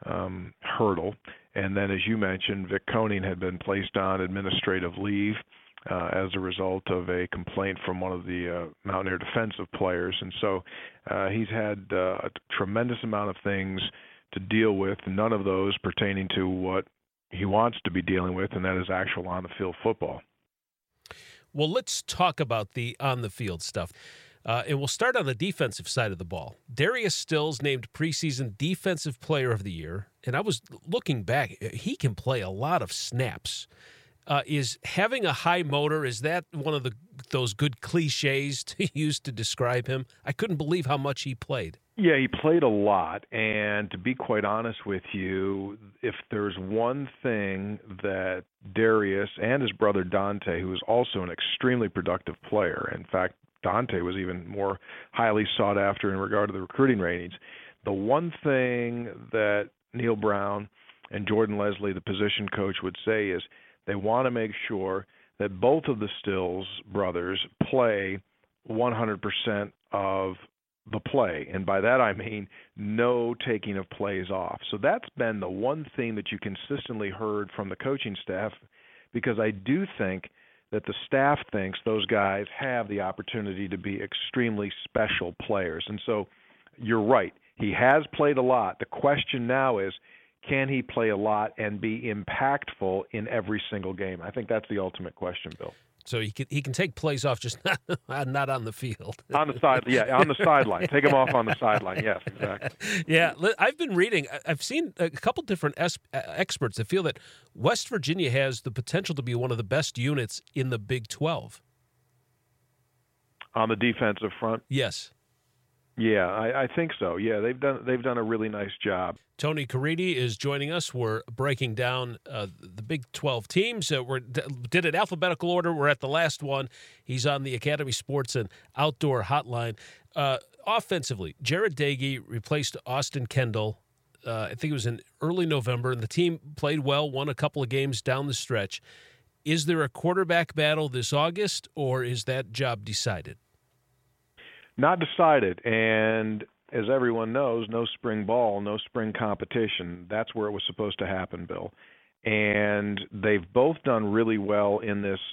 hurdle. And then, as you mentioned, Vic Koenning had been placed on administrative leave as a result of a complaint from one of the Mountaineer defensive players. And so he's had a tremendous amount of things to deal with, none of those pertaining to what he wants to be dealing with, and that is actual on-the-field football.
Well, let's talk about the on-the-field stuff. And we'll start on the defensive side of the ball. Darius Stills named preseason Defensive Player of the Year. And I was looking back. He can play a lot of snaps. Is having a high motor, is that one of those good cliches to use to describe him? I couldn't believe how much he played.
Yeah, he played a lot. And to be quite honest with you, if there's one thing that Darius and his brother Dante, who is also an extremely productive player, in fact, Dante was even more highly sought after in regard to the recruiting ratings. The one thing that Neal Brown and Jordan Leslie, the position coach, would say is they want to make sure that both of the Stills brothers play 100% of the play. And by that I mean no taking of plays off. So that's been the one thing that you consistently heard from the coaching staff, because I do think that the staff thinks those guys have the opportunity to be extremely special players. And so you're right. He has played a lot. The question now is, can he play a lot and be impactful in every single game? I think that's the ultimate question, Bill.
So he can take plays off, just not on the field.
On the side, yeah, on the sideline. Take him off on the sideline. Yes, exactly.
Yeah, I've been reading. I've seen a couple different experts that feel that West Virginia has the potential to be one of the best units in the Big 12.
On the defensive front?
Yes.
Yeah, I think so. Yeah, they've done a really nice job.
Tony Caridi is joining us. We're breaking down the Big 12 teams. We did it alphabetical order. We're at the last one. He's on the Academy Sports and Outdoor Hotline. Offensively, Jared Dagey replaced Austin Kendall. I think it was in early November, and the team played well, won a couple of games down the stretch. Is there a quarterback battle this August, or is that job decided?
Not decided, and as everyone knows, no spring ball, no spring competition. That's where it was supposed to happen, Bill. And they've both done really well in this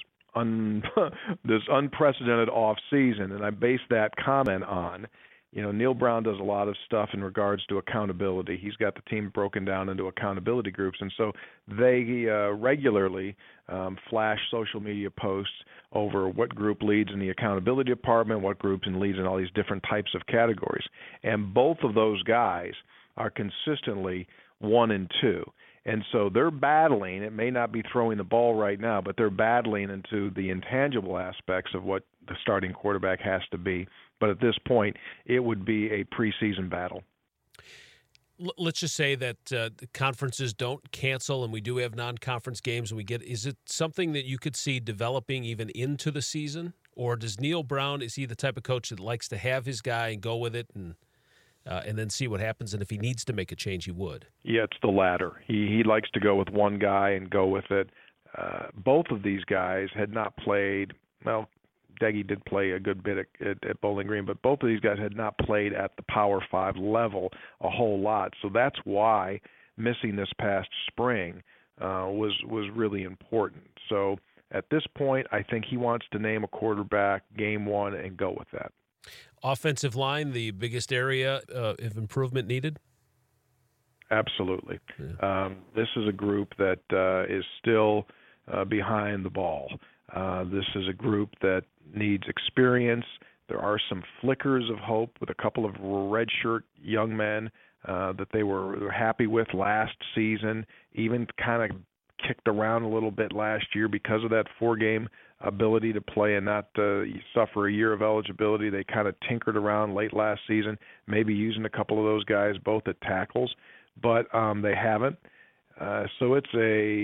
this unprecedented off season, and I base that comment on, Neil Brown does a lot of stuff in regards to accountability. He's got the team broken down into accountability groups, and so they regularly flash social media posts over what group leads in the accountability department, what groups and leads in all these different types of categories. And both of those guys are consistently 1 and 2. And so they're battling. It may not be throwing the ball right now, but they're battling into the intangible aspects of what the starting quarterback has to be. But at this point, it would be a preseason battle.
Let's just say that the conferences don't cancel and we do have non-conference games. Is it something that you could see developing even into the season? Or does Neil Brown, is he the type of coach that likes to have his guy and go with it and then see what happens? And if he needs to make a change, he would. Yeah,
it's the latter. He likes to go with one guy and go with it. Both of these guys had not played, well, Daggy did play a good bit at Bowling Green, but both of these guys had not played at the Power 5 level a whole lot. So that's why missing this past spring was really important. So at this point, I think he wants to name a quarterback game one and go with that.
Offensive line, the biggest area of improvement needed?
Absolutely. Yeah. This is a group that is still behind the ball. This is a group that needs experience. There are some flickers of hope with a couple of redshirt young men that they were happy with last season, even kind of kicked around a little bit last year because of that 4-game ability to play and not suffer a year of eligibility. They kind of tinkered around late last season, maybe using a couple of those guys both at tackles, but they haven't. So it's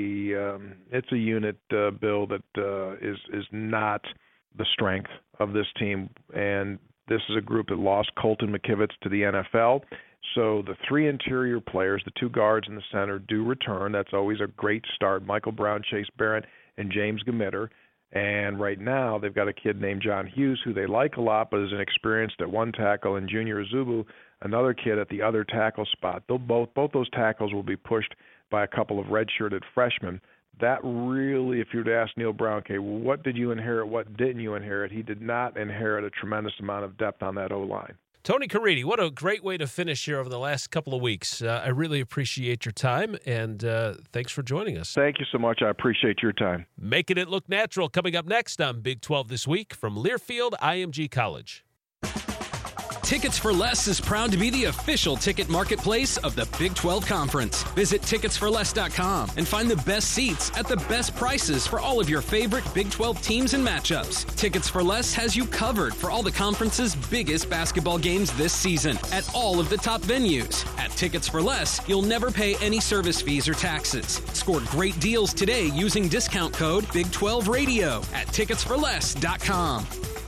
a unit, Bill, that is not the strength of this team, and this is a group that lost Colton McKivitz to the NFL. So the 3 interior players, the 2 guards in the center, do return. That's always a great start. Michael Brown, Chase Barrett, and James Gamitter. And right now they've got a kid named John Hughes who they like a lot, but is inexperienced at one tackle, and Junior Azubu, another kid at the other tackle spot. Both those tackles will be pushed by a couple of redshirted freshmen. That really, if you were to ask Neil Brown, okay, what did you inherit, what didn't you inherit? He did not inherit a tremendous amount of depth on that O-line.
Tony Caridi, what a great way to finish here over the last couple of weeks. I really appreciate your time, and thanks for joining us.
Thank you so much. I appreciate your time.
Making it look natural coming up next on Big 12 This Week from Learfield IMG College.
Tickets for Less is proud to be the official ticket marketplace of the Big 12 Conference. Visit ticketsforless.com and find the best seats at the best prices for all of your favorite Big 12 teams and matchups. Tickets for Less has you covered for all the conference's biggest basketball games this season at all of the top venues. At Tickets for Less, you'll never pay any service fees or taxes. Score great deals today using discount code Big12Radio at ticketsforless.com.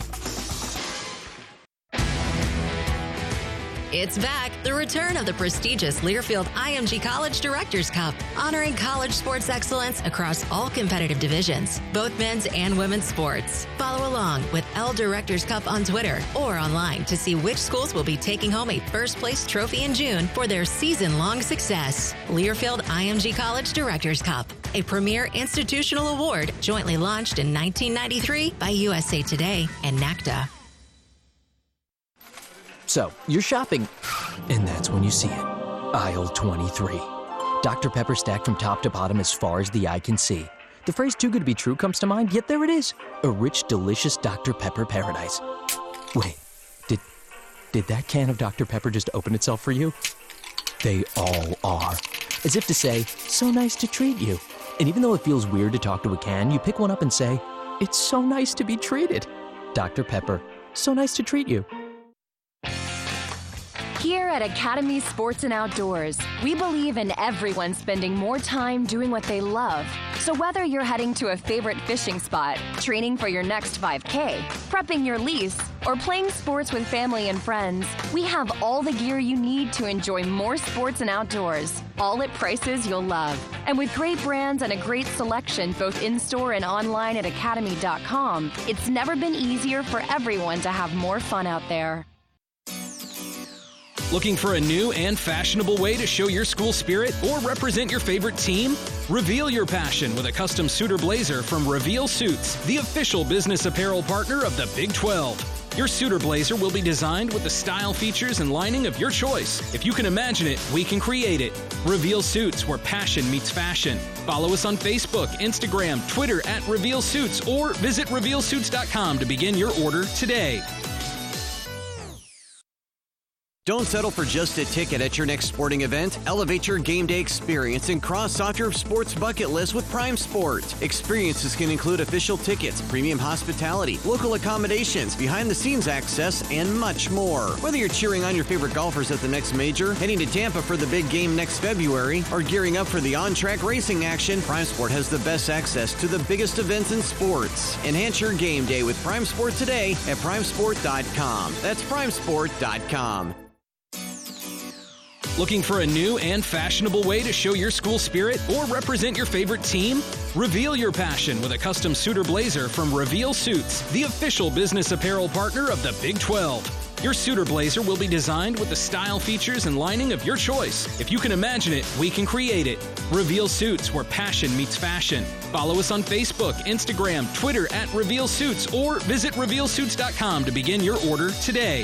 It's back, the return of the prestigious Learfield IMG College Directors Cup, honoring college sports excellence across all competitive divisions, both men's and women's sports. Follow along with L Directors Cup on Twitter or online to see which schools will be taking home a first-place trophy in June for their season-long success. Learfield IMG College Directors Cup, a premier institutional award jointly launched in 1993 by USA Today and NACDA.
So, you're shopping, and that's when you see it. Aisle 23. Dr. Pepper stacked from top to bottom as far as the eye can see. The phrase too good to be true comes to mind, yet there it is. A rich, delicious Dr. Pepper paradise. Wait, did that can of Dr. Pepper just open itself for you? They all are. As if to say, so nice to treat you. And even though it feels weird to talk to a can, you pick one up and say, it's so nice to be treated. Dr. Pepper, so nice to treat you.
Here at Academy Sports and Outdoors, we believe in everyone spending more time doing what they love. So whether you're heading to a favorite fishing spot, training for your next 5K, prepping your lease, or playing sports with family and friends, we have all the gear you need to enjoy more sports and outdoors, all at prices you'll love. And with great brands and a great selection both in-store and online at academy.com, it's never been easier for everyone to have more fun out there.
Looking for a new and fashionable way to show your school spirit or represent your favorite team? Reveal your passion with a custom suit or blazer from Reveal Suits, the official business apparel partner of the Big 12. Your suit or blazer will be designed with the style, features, and lining of your choice. If you can imagine it, we can create it. Reveal Suits, where passion meets fashion. Follow us on Facebook, Instagram, Twitter at Reveal Suits, or visit RevealSuits.com to begin your order today.
Don't settle for just a ticket at your next sporting event. Elevate your game day experience and cross off your sports bucket list with Prime Sport. Experiences can include official tickets, premium hospitality, local accommodations, behind-the-scenes access, and much more. Whether you're cheering on your favorite golfers at the next major, heading to Tampa for the big game next February, or gearing up for the on-track racing action, Prime Sport has the best access to the biggest events in sports. Enhance your game day with Prime Sport today at primesport.com. That's primesport.com.
Looking for a new and fashionable way to show your school spirit or represent your favorite team? Reveal your passion with a custom suit or blazer from Reveal Suits, the official business apparel partner of the Big 12. Your suit or blazer will be designed with the style, features, and lining of your choice. If you can imagine it, we can create it. Reveal Suits, where passion meets fashion. Follow us on Facebook, Instagram, Twitter at Reveal Suits, or visit RevealSuits.com to begin your order today.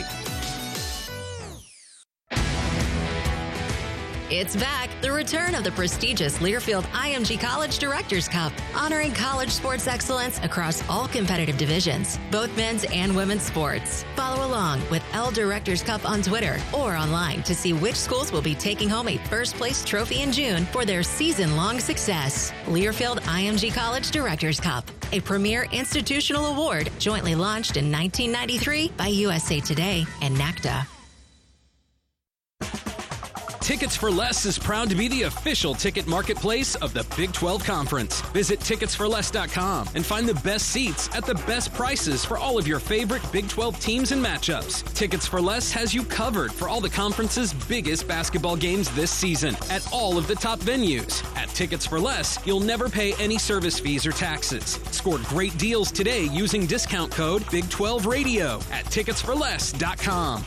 It's back, the return of the prestigious Learfield IMG College Directors Cup, honoring college sports excellence across all competitive divisions, both men's and women's sports. Follow along with L Directors Cup on Twitter or online to see which schools will be taking home a first-place trophy in June for their season-long success. Learfield IMG College Directors Cup, a premier institutional award jointly launched in 1993 by USA Today and NACDA.
Tickets for Less is proud to be the official ticket marketplace of the Big 12 Conference. Visit ticketsforless.com and find the best seats at the best prices for all of your favorite Big 12 teams and matchups. Tickets for Less has you covered for all the conference's biggest basketball games this season at all of the top venues. At Tickets for Less, you'll never pay any service fees or taxes. Score great deals today using discount code Big12Radio at ticketsforless.com.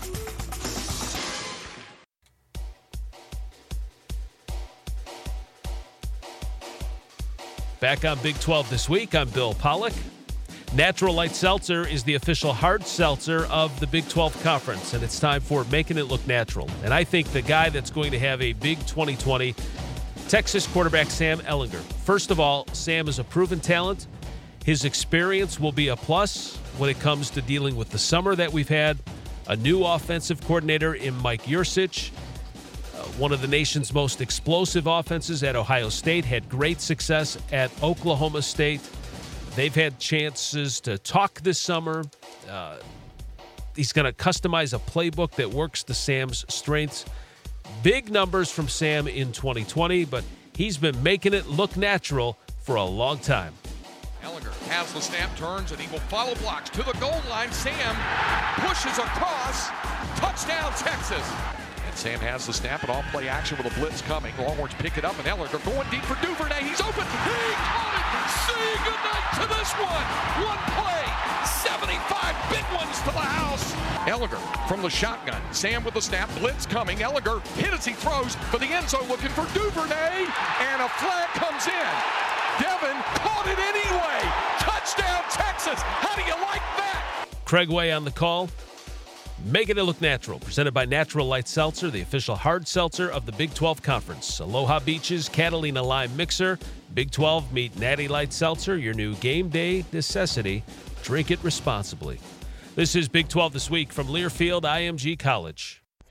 Back on Big 12 this week, I'm Bill Pollock. Natural Light Seltzer is the official hard seltzer of the Big 12 Conference, and it's time for making it look natural. And I think the guy that's going to have a big 2020, Texas quarterback Sam Ehlinger. First of all, Sam is a proven talent. His experience will be a plus when it comes to dealing with the summer that we've had. A new offensive coordinator in Mike Yurcich. One of the nation's most explosive offenses at Ohio State, had great success at Oklahoma State. They've had chances to talk this summer. He's going to customize a playbook that works to Sam's strengths. Big numbers from Sam in 2020, but he's been making it look natural for a long time.
Ehlinger has the snap, turns, and he will follow blocks to the goal line. Sam pushes across. Touchdown, Texas. Sam has the snap and all play action with a blitz coming. Longhorns pick it up, and Ehlinger going deep for Duvernay. He's open. He caught it. Say goodnight to this one. One play. 75 big ones to the house. Ehlinger from the shotgun. Sam with the snap. Blitz coming. Ehlinger hit as he throws for the end zone looking for Duvernay. And a flag comes in. Devin caught it anyway. Touchdown, Texas. How do you like that?
Craig Way on the call. Making it look natural, presented by Natural Light Seltzer, the official hard seltzer of the Big 12 Conference. Aloha Beaches, Catalina Lime Mixer, Big 12 meet Natty Light Seltzer, your new game day necessity. Drink it responsibly. This is Big 12 This Week from Learfield IMG College.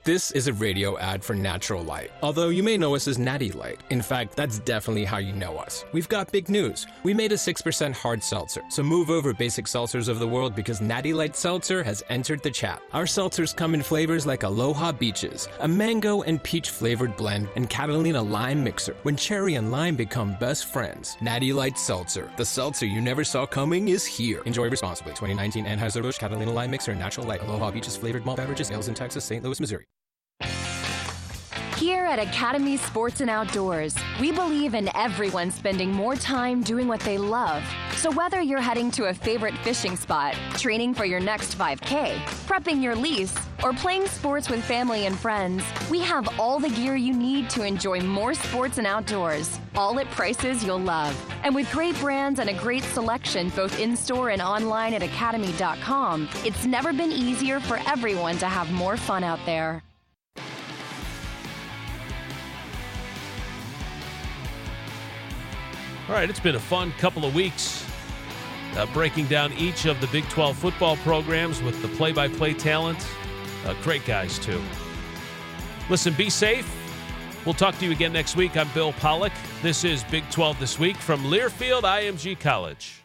This is a radio ad for Natural Light. Although you may know us as Natty Light. In fact, that's definitely how you know us. We've got big news. We made a 6% hard seltzer. So move over basic seltzers of the world because Natty Light Seltzer has entered the chat. Our seltzers come in flavors like Aloha Beaches, a mango and peach flavored blend, and Catalina Lime Mixer. When cherry and lime become best friends. Natty Light Seltzer. The seltzer you never saw coming is here. Enjoy responsibly. 2019 Anheuser-Busch Catalina Lime Mixer and Natural Light. Aloha Beaches flavored malt beverages. Ales in Texas, St. Louis, Missouri.
Here at Academy Sports and Outdoors, we believe in everyone spending more time doing what they love. So whether you're heading to a favorite fishing spot, training for your next 5K, prepping your lease, or playing sports with family and friends, we have all the gear you need to enjoy more sports and outdoors, all at prices you'll love. And with great brands and a great selection both in-store and online at academy.com, it's never been easier for everyone to have more fun out there.
All right, it's been a fun couple of weeks breaking down each of the Big 12 football programs with the play-by-play talent. Great guys, too. Listen, be safe. We'll talk to you again next week. I'm Bill Pollock. This is Big 12 This Week from Learfield IMG College.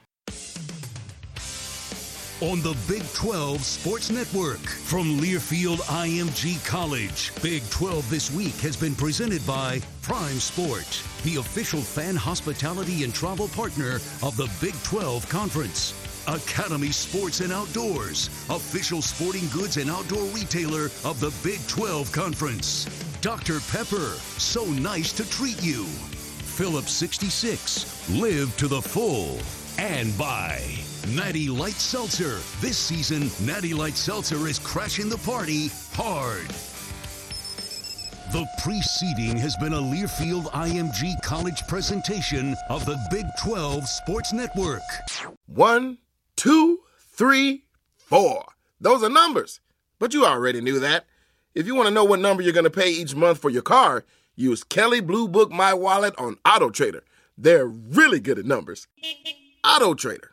On the Big 12 Sports Network from Learfield IMG College, Big 12 This Week has been presented by Prime Sport, the official fan hospitality and travel partner of the Big 12 Conference. Academy Sports and Outdoors, official sporting goods and outdoor retailer of the Big 12 Conference. Dr. Pepper, so nice to treat you. Phillips 66, live to the full. And by Natty Light Seltzer. This season, Natty Light Seltzer is crashing the party hard. The preceding has been a Learfield IMG College presentation of the Big 12 Sports Network.
1, 2, 3, 4. Those are numbers, but you already knew that. If you want to know what number you're going to pay each month for your car, use Kelley Blue Book My Wallet on AutoTrader. They're really good at numbers. AutoTrader.